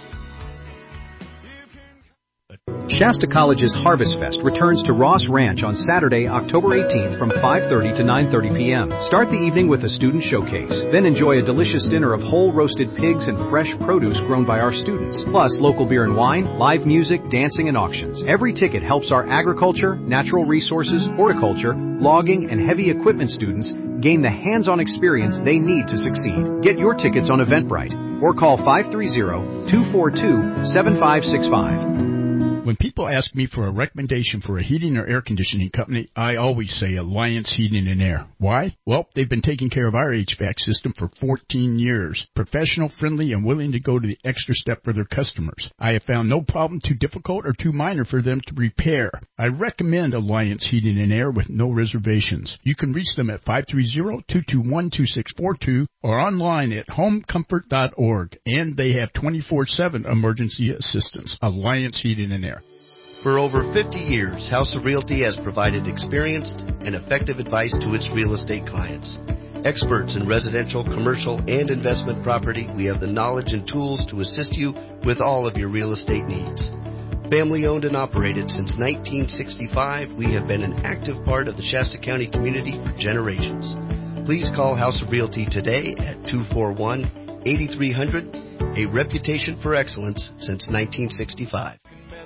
Shasta College's Harvest Fest returns to Ross Ranch on Saturday, October eighteenth from five thirty to nine thirty p.m. Start the evening with a student showcase. Then enjoy a delicious dinner of whole roasted pigs and fresh produce grown by our students. Plus local beer and wine, live music, dancing, and auctions. Every ticket helps our agriculture, natural resources, horticulture, logging, and heavy equipment students gain the hands-on experience they need to succeed. Get your tickets on Eventbrite or call five three zero, two four two, seven five six five. When people ask me for a recommendation for a heating or air conditioning company, I always say Alliance Heating and Air. Why? Well, they've been taking care of our H V A C system for fourteen years. Professional, friendly, and willing to go to the extra step for their customers. I have found no problem too difficult or too minor for them to repair. I recommend Alliance Heating and Air with no reservations. You can reach them at five three zero, two two one, two six four two or online at home comfort dot org. And they have twenty-four seven emergency assistance. Alliance Heating and Air. For over fifty years, House of Realty has provided experienced and effective advice to its real estate clients. Experts in residential, commercial, and investment property, we have the knowledge and tools to assist you with all of your real estate needs. Family owned and operated since nineteen sixty-five, we have been an active part of the Shasta County community for generations. Please call House of Realty today at two four one, eight three zero zero, a reputation for excellence since nineteen sixty-five.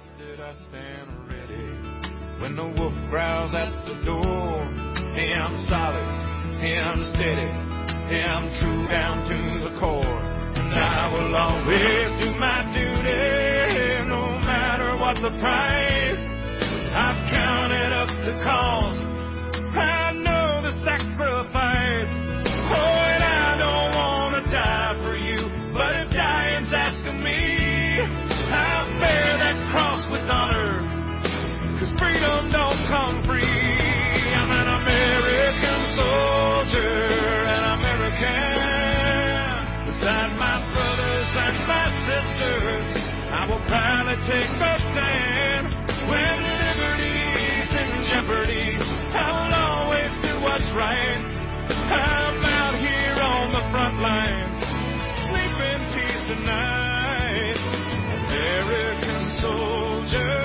When the wolf growls at the door, hey, I'm solid, hey, I'm steady, hey, I'm true down to the core. And I will always do my duty, no matter what the price. I've counted up the cost, I know the sacrifice. Oh, and I don't want to die for you, but if dying's asking me, I'll bear that cross with honor. Freedom don't come free. I'm an American soldier, an American. Beside my brothers and my sisters, I will proudly take a stand. When liberty's in jeopardy, I will always do what's right. I'm out here on the front lines, sleep in peace tonight. American soldier.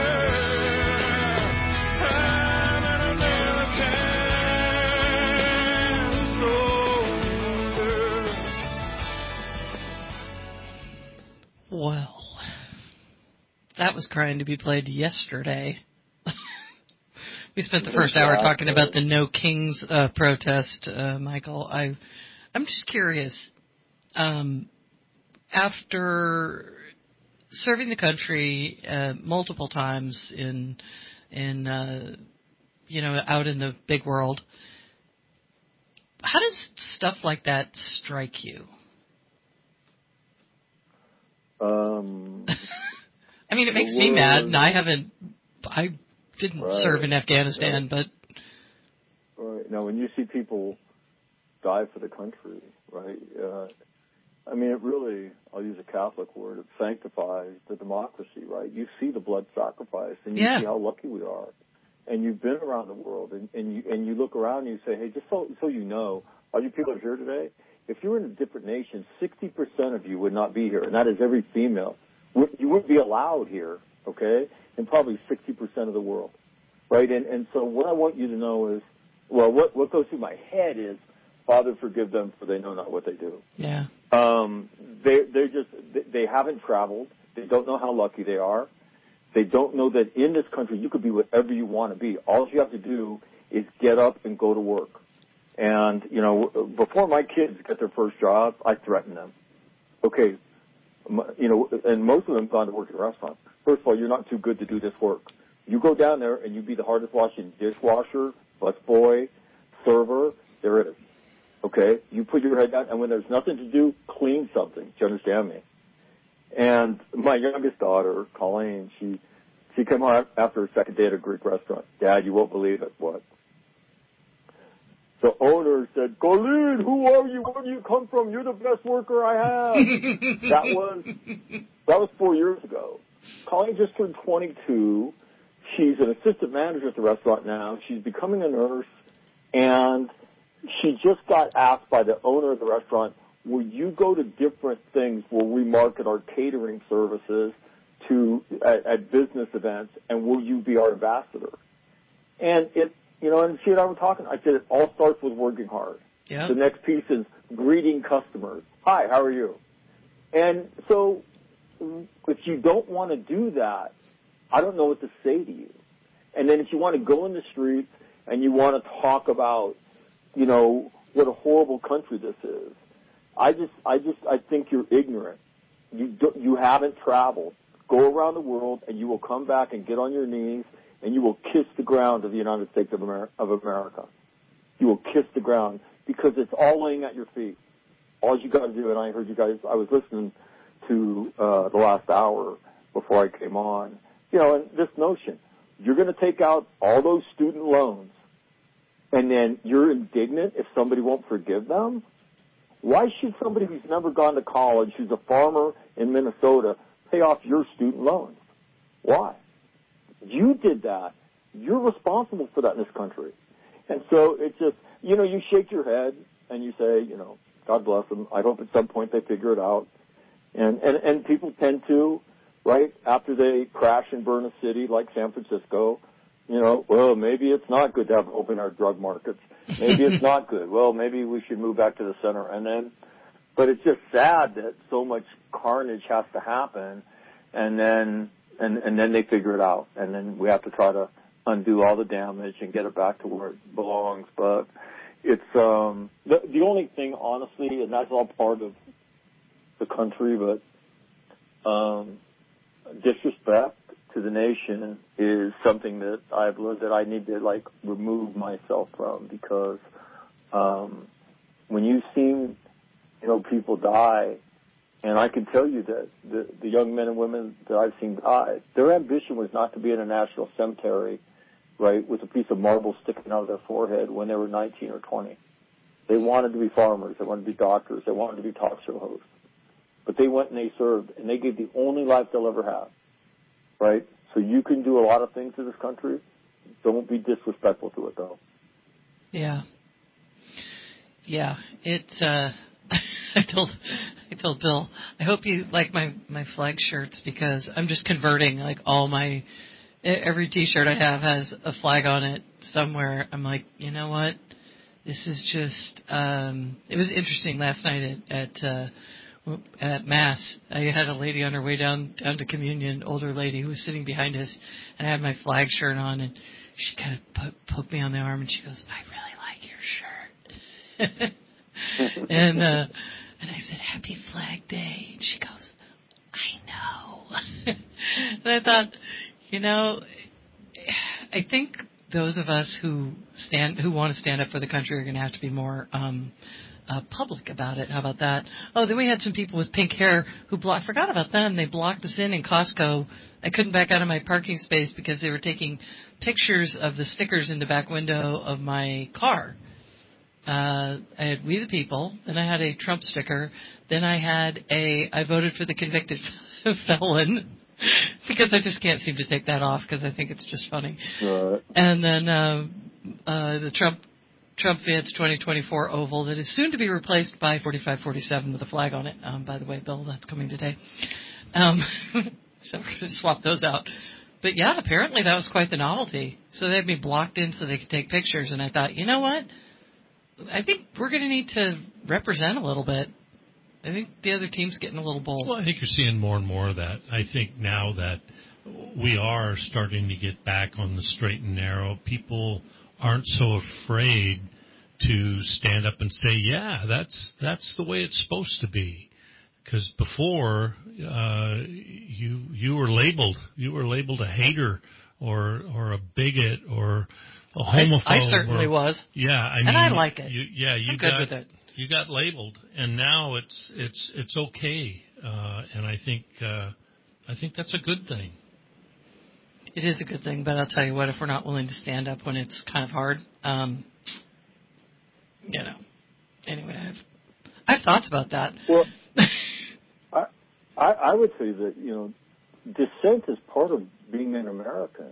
Well, that was crying to be played yesterday. We spent the first hour talking about the No Kings uh, protest, uh, Michael. I, I'm just curious. Um, after serving the country uh, multiple times in, in uh, you know, out in the big world, how does stuff like that strike you? Um, I mean, it makes me mad, and I haven't, I didn't right, serve in Afghanistan, right. but. Right. Now, when you see people die for the country, right, uh, I mean, it really, I'll use a Catholic word, it sanctifies the democracy, right? You see the blood sacrifice, and you yeah. see how lucky we are. And you've been around the world, and, and, you, and you look around and you say, hey, just so, so you know, all you people are here today, if you were in a different nation, sixty percent of you would not be here, and that is every female. You wouldn't be allowed here, okay, in probably sixty percent of the world, right? And, and so what I want you to know is well, what what goes through my head is, Father, forgive them, for they know not what they do. Yeah. Um, they they just they haven't traveled. They don't know how lucky they are. They don't know that in this country you could be whatever you want to be. All you have to do is get up and go to work. And, you know, before my kids get their first job, I threaten them. Okay, you know, and most of them have gone to work at a restaurant. First of all, you're not too good to do this work. You go down there and you be the hardest washing dishwasher, busboy, server, there it is. Okay? You put your head down, and when there's nothing to do, clean something. Do you understand me? And my youngest daughter, Colleen, she she came home after her second day at a Greek restaurant. Dad, you won't believe it. What? The owner said, Colleen, who are you? Where do you come from? You're the best worker I have. that was that was four years ago. Colleen just turned twenty-two. She's an assistant manager at the restaurant now. She's becoming a nurse, and she just got asked by the owner of the restaurant, will you go to different things where we market our catering services to at, at business events, and will you be our ambassador? And it, you know, and she and I were talking. I said it all starts with working hard. Yeah. The next piece is greeting customers. Hi, how are you? And so, if you don't want to do that, I don't know what to say to you. And then if you want to go in the streets and you want to talk about, you know, what a horrible country this is, I just, I just, I think you're ignorant. You do, you haven't traveled. Go around the world, and you will come back and get on your knees, and you will kiss the ground of the United States of America. Of America. You will kiss the ground because it's all laying at your feet. All you got to do, and I heard you guys. I was listening to uh, the last hour before I came on. You know, and this notion, you're going to take out all those student loans, and then you're indignant if somebody won't forgive them? Why should somebody who's never gone to college, who's a farmer in Minnesota, pay off your student loans? Why? You did that. You're responsible for that in this country. And so it's just, you know, you shake your head and you say, you know, God bless them. I hope at some point they figure it out. And, and, and people tend to, right, after they crash and burn a city like San Francisco, you know, well, maybe it's not good to have open our drug markets. Maybe it's not good. Well, maybe we should move back to the center. And then, but it's just sad that so much carnage has to happen, and then, and, and then they figure it out. And then we have to try to undo all the damage and get it back to where it belongs. But it's, um, the, the only thing, honestly, and that's all part of the country, but, um, disrespect to the nation is something that I've learned that I need to, like, remove myself from, because um, when you've seen, you know, people die, and I can tell you that the, the young men and women that I've seen die, their ambition was not to be in a national cemetery, right, with a piece of marble sticking out of their forehead when they were nineteen or twenty. They wanted to be farmers. They wanted to be doctors. They wanted to be talk show hosts. But they went and they served, and they gave the only life they'll ever have. Right? So you can do a lot of things in this country. Don't be disrespectful to it, though. Yeah. Yeah. It, uh, I told, I told Bill, I hope you like my, my flag shirts, because I'm just converting, like, all my, every t-shirt I have has a flag on it somewhere. I'm like, you know what? This is just, um, it was interesting last night at, at, uh, at Mass. I had a lady on her way down down to communion, older lady who was sitting behind us, and I had my flag shirt on, and she kind of po- poked me on the arm, and she goes, "I really like your shirt." and uh, and I said, "Happy Flag Day," and she goes, "I know." And I thought, you know, I think those of us who stand who want to stand up for the country are going to have to be more Um, Uh, public about it. How about that? Oh, then we had some people with pink hair who blocked. Forgot about them. They blocked us in in Costco. I couldn't back out of my parking space because they were taking pictures of the stickers in the back window of my car. Uh, I had We the People. Then I had a Trump sticker. Then I had a I voted for the convicted felon because I just can't seem to take that off because I think it's just funny. Right. And then uh, uh, the Trump. Trump Vance twenty twenty-four oval that is soon to be replaced by forty-five forty-seven with a flag on it. Um, by the way, Bill, that's coming today. Um, so we're going to swap those out. but yeah, apparently that was quite the novelty. So they had me blocked in so they could take pictures, and I thought, you know what? I think we're going to need to represent a little bit. I think the other team's getting a little bold. Well, I think you're seeing more and more of that. I think now that we are starting to get back on the straight and narrow, people aren't so afraid to stand up and say, yeah, that's that's the way it's supposed to be. Because before, uh, you you were labeled. You were labeled a hater or or a bigot or a homophobe. I, I certainly or, was. Yeah, I and mean, I like it. You, yeah, you I'm got good with it. you got labeled, and now it's it's it's okay. Uh, and I think uh, I think that's a good thing. It is a good thing, but I'll tell you what, if we're not willing to stand up when it's kind of hard, um, you know. Anyway, I have, I have thoughts about that. Well, I, I I would say that, you know, dissent is part of being an American.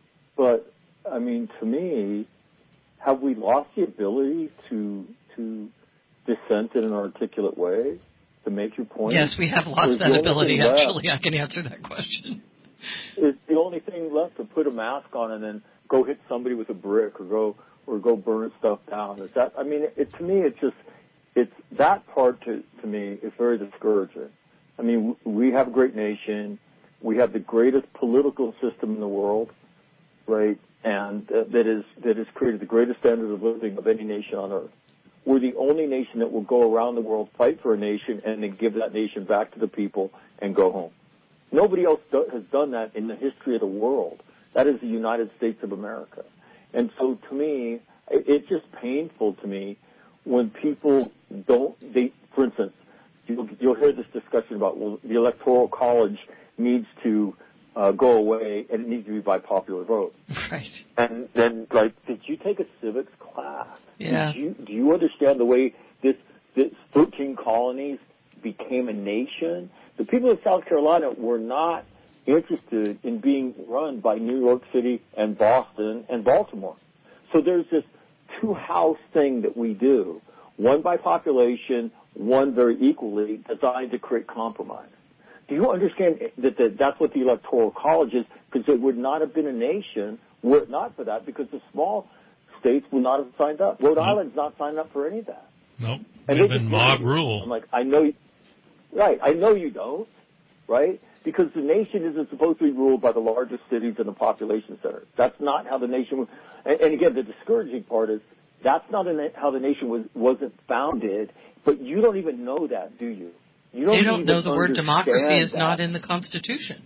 But, I mean, to me, have we lost the ability to to dissent in an articulate way to make your point? Yes, we have lost that ability, actually. I can answer that question. It's the only thing left to put a mask on and then go hit somebody with a brick or go or go burn stuff down. Is that? I mean, it, to me, it's just it's that part to to me is very discouraging. I mean, we have a great nation, we have the greatest political system in the world, right? And uh, that is that has created the greatest standard of living of any nation on earth. We're the only nation that will go around the world, fight for a nation, and then give that nation back to the people and go home. Nobody else do, has done that in the history of the world. That is the United States of America. And so to me, it, it's just painful to me when people don't, they, for instance, you'll, you'll hear this discussion about, well, the Electoral College needs to uh, go away and it needs to be by popular vote. Right. And then, like, did you take a civics class? Yeah. Did you, do you understand the way this, this thirteen colonies became a nation? The people of South Carolina were not interested in being run by New York City and Boston and Baltimore. So there's this two-house thing that we do, one by population, one very equally, designed to create compromise. Do you understand that, that that's what the Electoral College is? Because it would not have been a nation were it not for that, because the small states would not have signed up. Rhode nope. Island's not signed up for any of that. No, nope. It would have been mob rule. I'm like, I know you, right, I know you don't, right? Because the nation isn't supposed to be ruled by the largest cities and the population centers. That's not how the nation was. And, and again, the discouraging part is that's not how the nation was, wasn't founded, but you don't even know that, do you? You don't, you don't know the word democracy is that. not in the Constitution.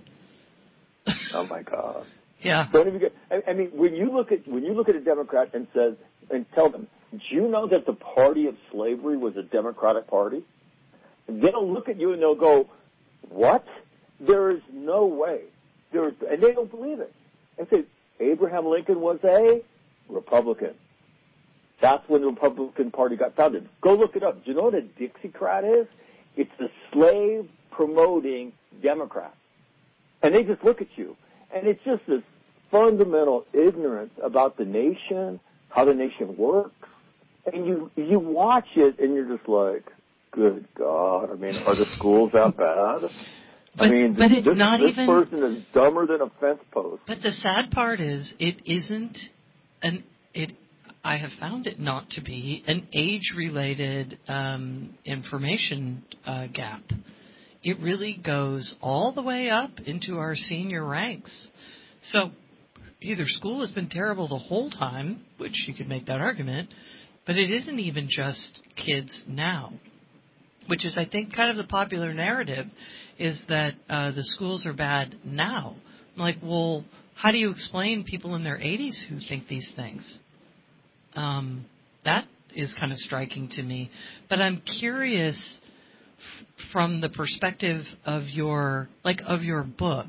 Oh my God. Yeah. Don't even get, I, I mean, when you look at when you look at a Democrat and says and tell them, do you know that the party of slavery was a Democratic party? And they'll look at you and they'll go, what? There is no way. There is, and they don't believe it. And say, Abraham Lincoln was a Republican. That's when the Republican Party got founded. Go look it up. Do you know what a Dixiecrat is? It's the slave-promoting Democrat. And they just look at you. And it's just this fundamental ignorance about the nation, how the nation works. And you you watch it and you're just like, good God. I mean, are the schools that bad? But, I mean, but this, it's not this even, person is dumber than a fence post. But the sad part is it isn't an it. I have found it not to be an age-related um, information uh, gap. It really goes all the way up into our senior ranks. So either school has been terrible the whole time, which you could make that argument, but it isn't even just kids now, which is, I think, kind of the popular narrative, is that uh, the schools are bad now. Like, well, how do you explain people in their eighties who think these things? Um, that is kind of striking to me. But I'm curious f- from the perspective of your, like, of your book.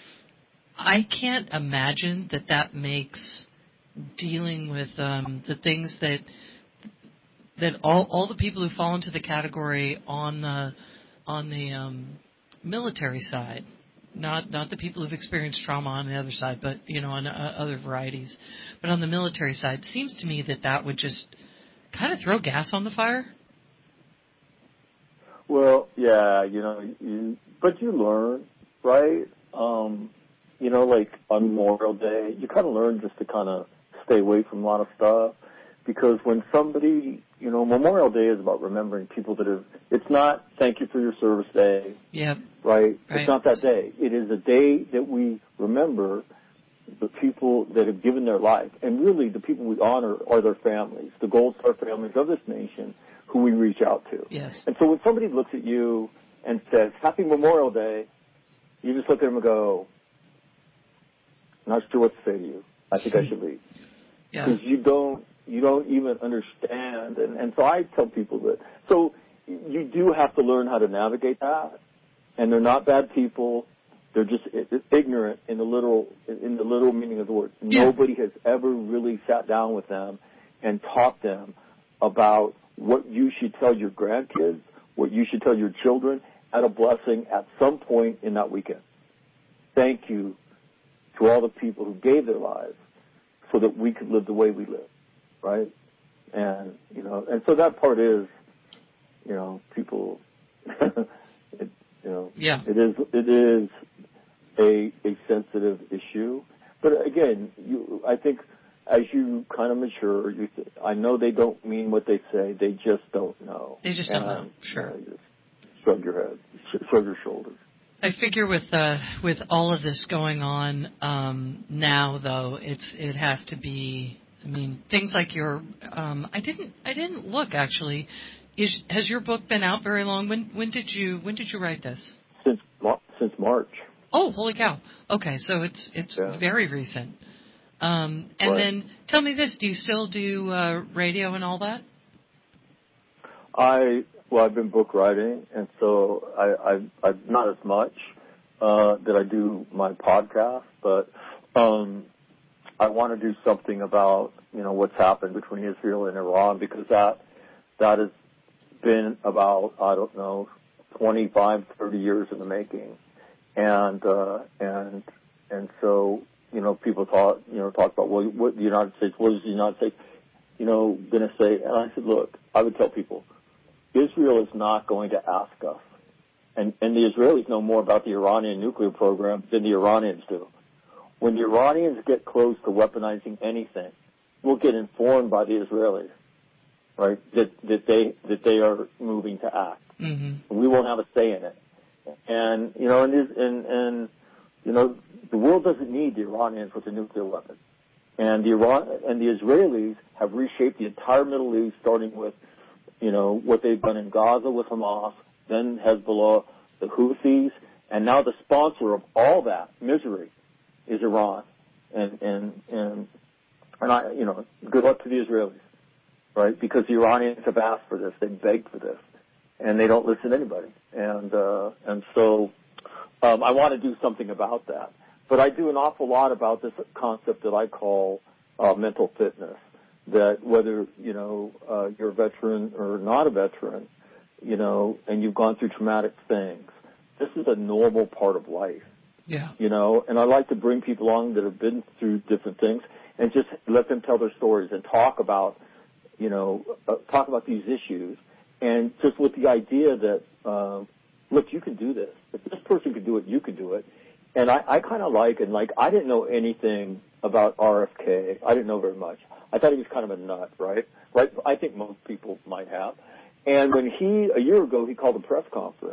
I can't imagine that that makes dealing with um, the things that that all all the people who fall into the category on the on the um, military side, not not the people who've experienced trauma on the other side, but you know on uh, other varieties, but on the military side, it seems to me that that would just kind of throw gas on the fire. Well, yeah, you know, you, but you learn, right? Um, you know, like on Memorial Day, you kind of learn just to kind of stay away from a lot of stuff. Because when somebody, you know, Memorial Day is about remembering people that have, it's not thank you for your service day. Yep. Right? Right. It's not that day. It is a day that we remember the people that have given their life. And really the people we honor are their families, the Gold Star families of this nation who we reach out to. Yes. And so when somebody looks at you and says, Happy Memorial Day, you just look at them and go, not sure what to say to you. I think I should leave. Yeah. Because you don't, you don't even understand. And, and so I tell people that. So you do have to learn how to navigate that. And they're not bad people. They're just ignorant in the literal, in the literal meaning of the word. Yeah. Nobody has ever really sat down with them and taught them about what you should tell your grandkids, what you should tell your children at a blessing at some point in that weekend. Thank you to all the people who gave their lives so that we could live the way we live, right? And, you know, and so that part is, you know, people, it, you know, yeah. it is, it is a, a sensitive issue. But again, you, I think as you kind of mature, you th- I know they don't mean what they say. They just don't know. They just and, don't know. Sure. You know, just shrug your head, shrug your shoulders. I figure with uh, with all of this going on um, now, though, it's it has to be. I mean, things like your. Um, I didn't. I didn't look actually. Is has your book been out very long? When when did you when did you write this? Since since March. Oh, holy cow! Okay, so it's it's yeah. very recent. Um, and right. then tell me this: do you still do uh, radio and all that? I. Well, I've been book writing, and so I, I, I not as much uh, that I do my podcast, but um, I want to do something about you know what's happened between Israel and Iran, because that that has been about I don't know twenty-five, thirty years in the making, and uh, and and so you know people talk you know talk about well what the United States what is the United States you know going to say, and I said look, I would tell people, Israel is not going to ask us. And, and the Israelis know more about the Iranian nuclear program than the Iranians do. When the Iranians get close to weaponizing anything, we'll get informed by the Israelis, right, that, that they that they are moving to act. Mm-hmm. We won't have a say in it. And, you know, and, and, and, you know, the world doesn't need the Iranians with a nuclear weapon. And the Iran and the Israelis have reshaped the entire Middle East, starting with you know, what they've done in Gaza with Hamas, then Hezbollah, the Houthis, and now the sponsor of all that misery is Iran. And, and, and, and I, you know, good luck to the Israelis, right? Because the Iranians have asked for this. They begged for this. And they don't listen to anybody. And, uh, and so, um, I want to do something about that. But I do an awful lot about this concept that I call, uh, mental fitness. That whether, you know, uh, you're a veteran or not a veteran, you know, and you've gone through traumatic things, this is a normal part of life. Yeah. You know, and I like to bring people along that have been through different things and just let them tell their stories and talk about, you know, uh, talk about these issues. And just with the idea that, uh, look, you can do this. If this person could do it, you could do it. And I, I kind of like, and like, I didn't know anything about R F K. I didn't know very much. I thought he was kind of a nut, right? Right? I think most people might have. And when he, a year ago, he called a press conference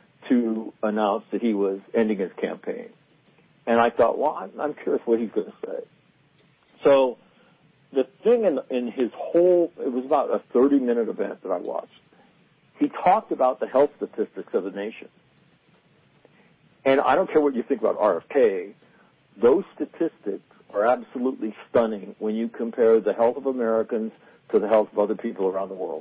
to announce that he was ending his campaign. And I thought, well, I'm, I'm curious what he's going to say. So the thing in, in his whole, it was about a thirty-minute event that I watched. He talked about the health statistics of the nation. And I don't care what you think about R F K, those statistics are absolutely stunning when you compare the health of Americans to the health of other people around the world.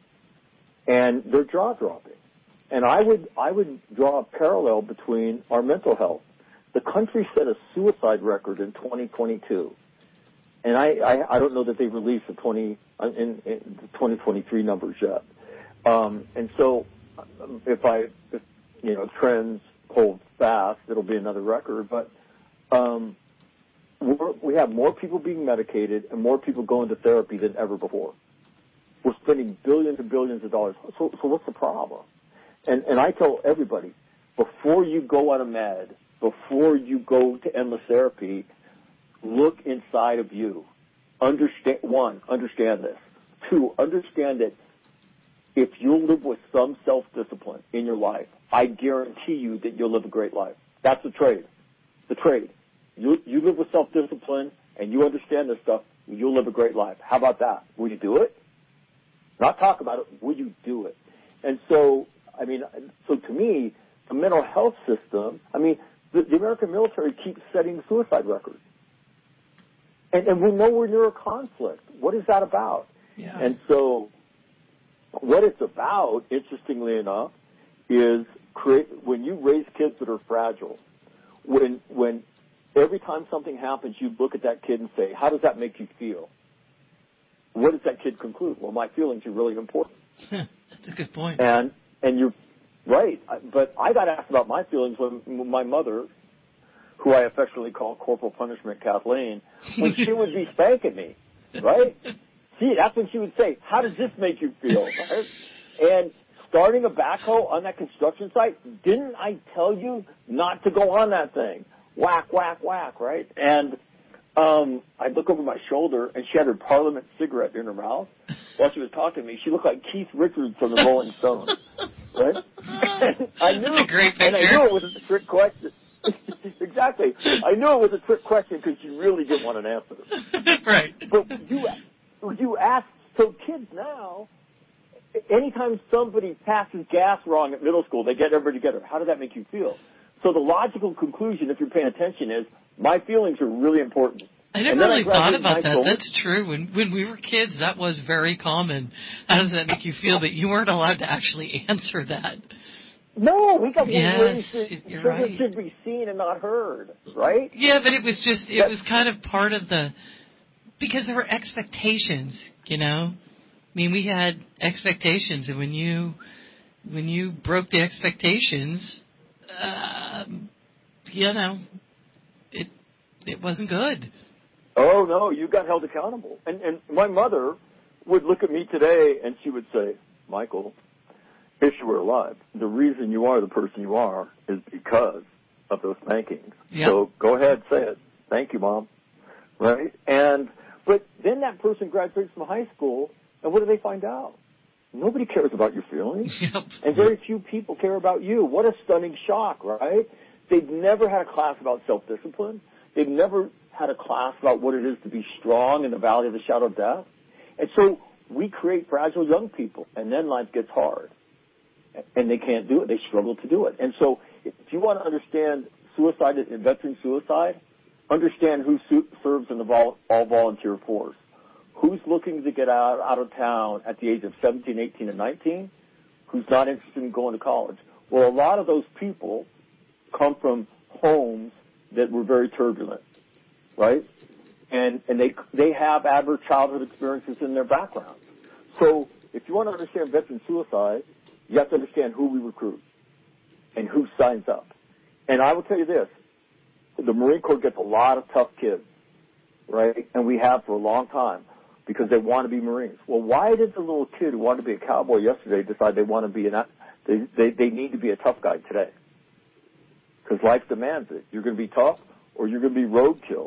And they're jaw-dropping. And I would I would draw a parallel between our mental health. The country set a suicide record in twenty twenty-two. And I, I, I don't know that they've released the twenty in, in the twenty twenty-three numbers yet. Um, and so if I, if, you know, trends hold fast, it'll be another record. But um, we're, we have more people being medicated and more people going to therapy than ever before. We're spending billions and billions of dollars. So, so what's the problem? And, and I tell everybody, before you go on a med, before you go to endless therapy, look inside of you. Understand, one, understand this. Two, understand that if you'll live with some self-discipline in your life, I guarantee you that you'll live a great life. That's the trade. The trade. You, you live with self-discipline and you understand this stuff, you'll live a great life. How about that? Will you do it? Not talk about it. Will you do it? And so, I mean, so to me, the mental health system, I mean, the, the American military keeps setting suicide records. And, and we're nowhere near a conflict. What is that about? Yeah. And so what it's about, interestingly enough, is create, when you raise kids that are fragile, when, when every time something happens, you look at that kid and say, how does that make you feel? What does that kid conclude? Well, my feelings are really important. That's a good point. And, and you're right. But I got asked about my feelings when my mother, who I affectionately call Corporal Punishment Kathleen, when she would be spanking me, right? See, that's when she would say, how does this make you feel? Right? And starting a backhoe on that construction site, didn't I tell you not to go on that thing? Whack, whack, whack, right? And um, I look over my shoulder, and she had her Parliament cigarette in her mouth while she was talking to me. She looked like Keith Richards from the Rolling Stones, right? And I knew, That's a great picture. and I knew it was a trick question. Exactly. I knew it was a trick question because she really didn't want an answer. Right. But you, you ask, so kids now, anytime somebody passes gas wrong at middle school, they get everybody together. How does that make you feel? So the logical conclusion, if you're paying attention, is my feelings are really important. I never really I thought about that. School. That's true. When when we were kids, that was very common. How does that make you feel? That you weren't allowed to actually answer that. No, we got yes, ways that you're right. right. should be seen and not heard, right? Yeah, but it was just, it was kind of part of the, because there were expectations, you know? I mean, we had expectations, and when you, when you broke the expectations, um, you know, it, it wasn't good. Oh, no, you got held accountable. And, and my mother would look at me today, and she would say, Michael, if you were alive, the reason you are the person you are is because of those spankings. Yep. So go ahead, say it. Thank you, Mom. Right? And, but then that person graduates from high school, and what do they find out? Nobody cares about your feelings. Yep. And very few people care about you. What a stunning shock, right? They've never had a class about self-discipline. They've never had a class about what it is to be strong in the valley of the shadow of death. And so we create fragile young people, and then life gets hard. And they can't do it. They struggle to do it. And so if you want to understand suicide and veteran suicide, understand who su- serves in the vol- all-volunteer force. Who's looking to get out, out of town at the age of seventeen, eighteen, and nineteen? Who's not interested in going to college? Well, a lot of those people come from homes that were very turbulent, right? And and they they have adverse childhood experiences in their background. So if you want to understand veteran suicide, you have to understand who we recruit and who signs up. And I will tell you this, the Marine Corps gets a lot of tough kids, right? And we have for a long time because they want to be Marines. Well, why did the little kid who wanted to be a cowboy yesterday decide they want to be an, they, they, they need to be a tough guy today? Because life demands it. You're going to be tough or you're going to be roadkill.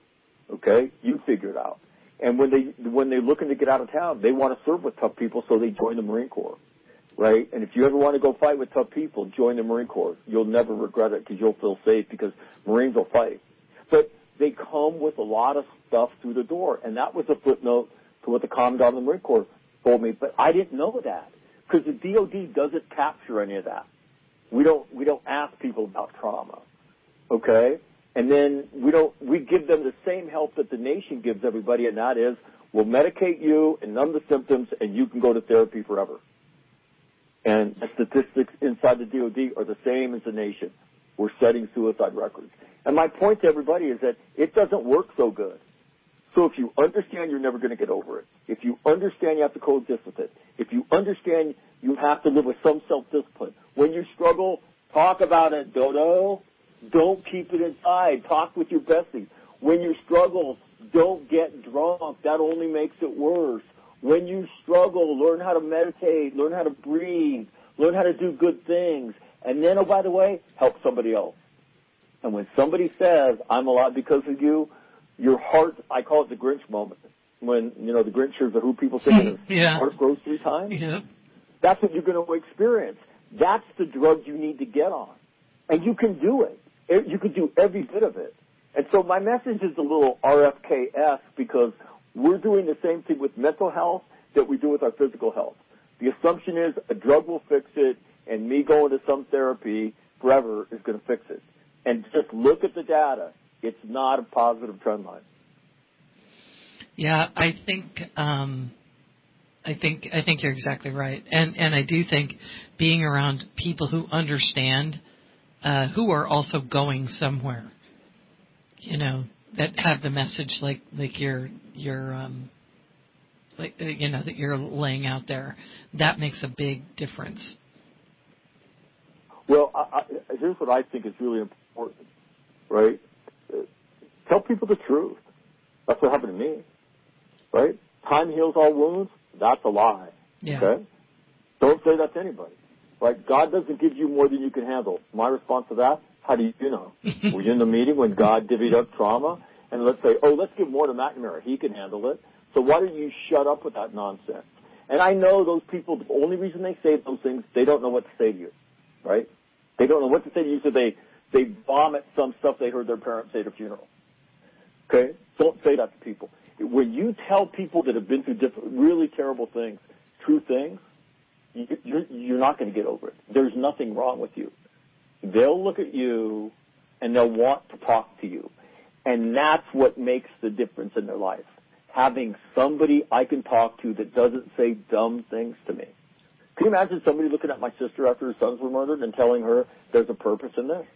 Okay? You figure it out. And when they, when they're looking to get out of town, they want to serve with tough people, so they join the Marine Corps. Right? And if you ever want to go fight with tough people, join the Marine Corps. You'll never regret it because you'll feel safe because Marines will fight. But they come with a lot of stuff through the door. And that was a footnote to what the Commandant of the Marine Corps told me. But I didn't know that because the D O D doesn't capture any of that. We don't, we don't ask people about trauma. Okay? And then we don't, we give them the same help that the nation gives everybody, and that is we'll medicate you and numb the symptoms and you can go to therapy forever. And the statistics inside the D O D are the same as the nation. We're setting suicide records. And my point to everybody is that it doesn't work so good. So if you understand you're never going to get over it, if you understand you have to coexist with it, if you understand you have to live with some self-discipline, when you struggle, talk about it, Dodo. Don't keep it inside. Talk with your besties. When you struggle, don't get drunk. That only makes it worse. When you struggle, learn how to meditate, learn how to breathe, learn how to do good things. And then, oh, by the way, help somebody else. And when somebody says, I'm alive because of you, your heart, I call it the Grinch moment. When, you know, the Grinch is the Who people sing, yeah. heart grows three times. Yeah. That's what you're going to experience. That's the drug you need to get on. And you can do it. You can do every bit of it. And so my message is a little R F K-esque because we're doing the same thing with mental health that we do with our physical health. The assumption is a drug will fix it, and me going to some therapy forever is going to fix it. And just look at the data. It's not a positive trend line. Yeah, I think um, I think I think you're exactly right, and and I do think being around people who understand, uh, who are also going somewhere, you know, that have the message like like you're you're um, like you know that you're laying out there, that makes a big difference. Well, I, I, here's what I think is really important, right? Tell people the truth. That's what happened to me, right? Time heals all wounds. That's a lie. Yeah. Okay? Don't say that to anybody. Right? God doesn't give you more than you can handle. My response to that, how do you know? Were you in the meeting when God divvied up trauma? And let's say, oh, let's give more to McNamara. He can handle it. So why don't you shut up with that nonsense? And I know those people, the only reason they say those things, they don't know what to say to you. Right? They don't know what to say to you, so they, they vomit some stuff they heard their parents say at a funeral. Okay? Don't say that to people. When you tell people that have been through different, really terrible things, true things, you're, you're not going to get over it. There's nothing wrong with you. They'll look at you and they'll want to talk to you. And that's what makes the difference in their life. Having somebody I can talk to that doesn't say dumb things to me. Can you imagine somebody looking at my sister after her sons were murdered and telling her there's a purpose in this?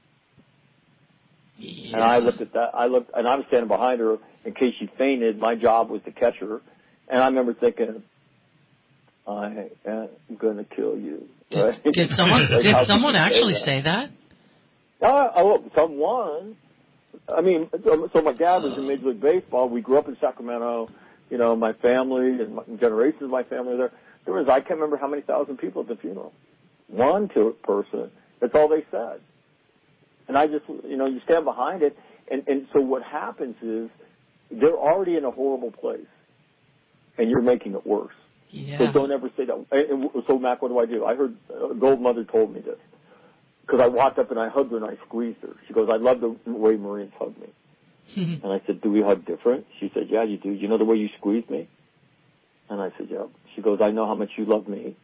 Yeah. And I looked at that. I looked, and I was standing behind her in case she fainted. My job was to catch her, and I remember thinking, "I am going to kill you." Right? Did, did someone? like, did someone actually say that? say that? Uh, oh, someone. I mean, so my dad was in Major League Baseball. We grew up in Sacramento. You know, my family and my, generations of my family were there. There was, I can't remember how many thousand people at the funeral. One to person. That's all they said. And I just, you know, you stand behind it. And, and so what happens is they're already in a horrible place. And you're making it worse. Yeah. So don't ever say that. And, and so, Mac, what do I do? I heard uh, Gold Mother told me this. Because I walked up and I hugged her and I squeezed her. She goes, I love the way Marines hug me. And I said, do we hug different? She said, yeah, you do. You know the way you squeeze me? And I said, yeah. She goes, I know how much you love me.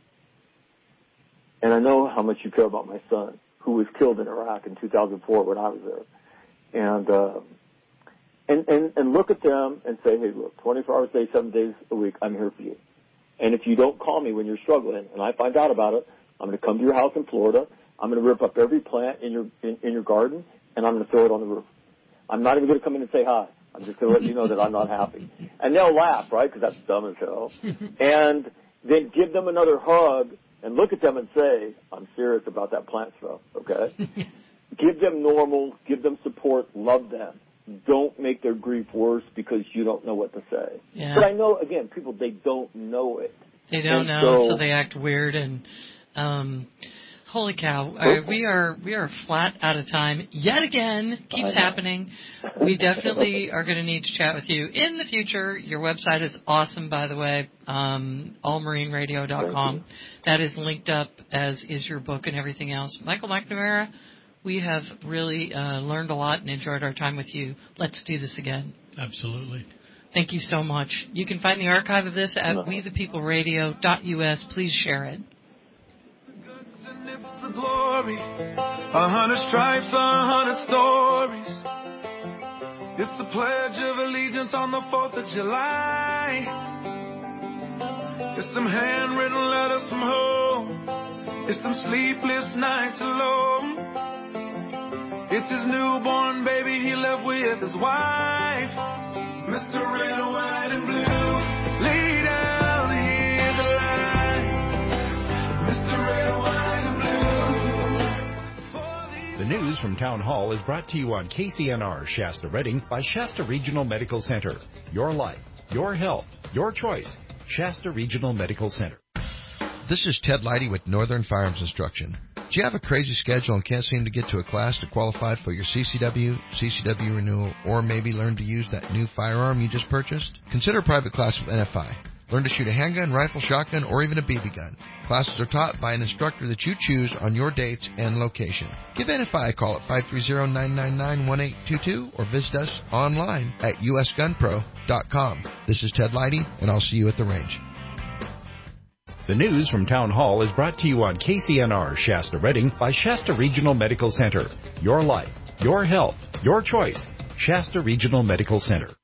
And I know how much you care about my son, who was killed in Iraq in two thousand four when I was there. And, uh, and, and, and look at them and say, hey, look, twenty-four hours a day, seven days a week, I'm here for you. And if you don't call me when you're struggling, and I find out about it, I'm going to come to your house in Florida. I'm going to rip up every plant in your, in, in your garden, and I'm going to throw it on the roof. I'm not even going to come in and say hi. I'm just going to let you know that I'm not happy. And they'll laugh, right, because that's dumb as hell. And then give them another hug and look at them and say, I'm serious about that plant stuff, okay? Give them normal, give them support, love them. Don't make their grief worse because you don't know what to say. Yeah. But I know, again, people, they don't know it. They don't and know, so, so they act weird. And um, holy cow, uh, we are we are flat out of time yet again. Keeps happening. We definitely are going to need to chat with you in the future. Your website is awesome, by the way, um, all marine radio dot com. That is linked up, as is your book and everything else. Michael McNamara, we have really uh, learned a lot and enjoyed our time with you. Let's do this again. Absolutely. Thank you so much. You can find the archive of this at we the people radio dot U S. Please share it. It's the glory, a hundred stripes, a hundred stories. It's the Pledge of Allegiance on the fourth of July. It's them handwritten letters from home. It's them sleepless nights alone. It's his newborn baby he left with his wife. Mister Red, White, and Blue, lay down, here's a line. Mister Red, White, and Blue. The news from Town Hall is brought to you on K C N R Shasta Redding by Shasta Regional Medical Center. Your life, your health, your choice. Shasta Regional Medical Center. This is Ted Leidy with Northern Firearms Instruction. Do you have a crazy schedule and can't seem to get to a class to qualify for your C C W, C C W renewal, or maybe learn to use that new firearm you just purchased? Consider a private class with N F I. Learn to shoot a handgun, rifle, shotgun, or even a B B gun. Classes are taught by an instructor that you choose on your dates and location. Give N F I a call at five three zero, nine nine nine, one eight two two or visit us online at U S gun pro dot com. This is Ted Leidy, and I'll see you at the range. The news from Town Hall is brought to you on K C N R Shasta Redding by Shasta Regional Medical Center. Your life, your health, your choice. Shasta Regional Medical Center.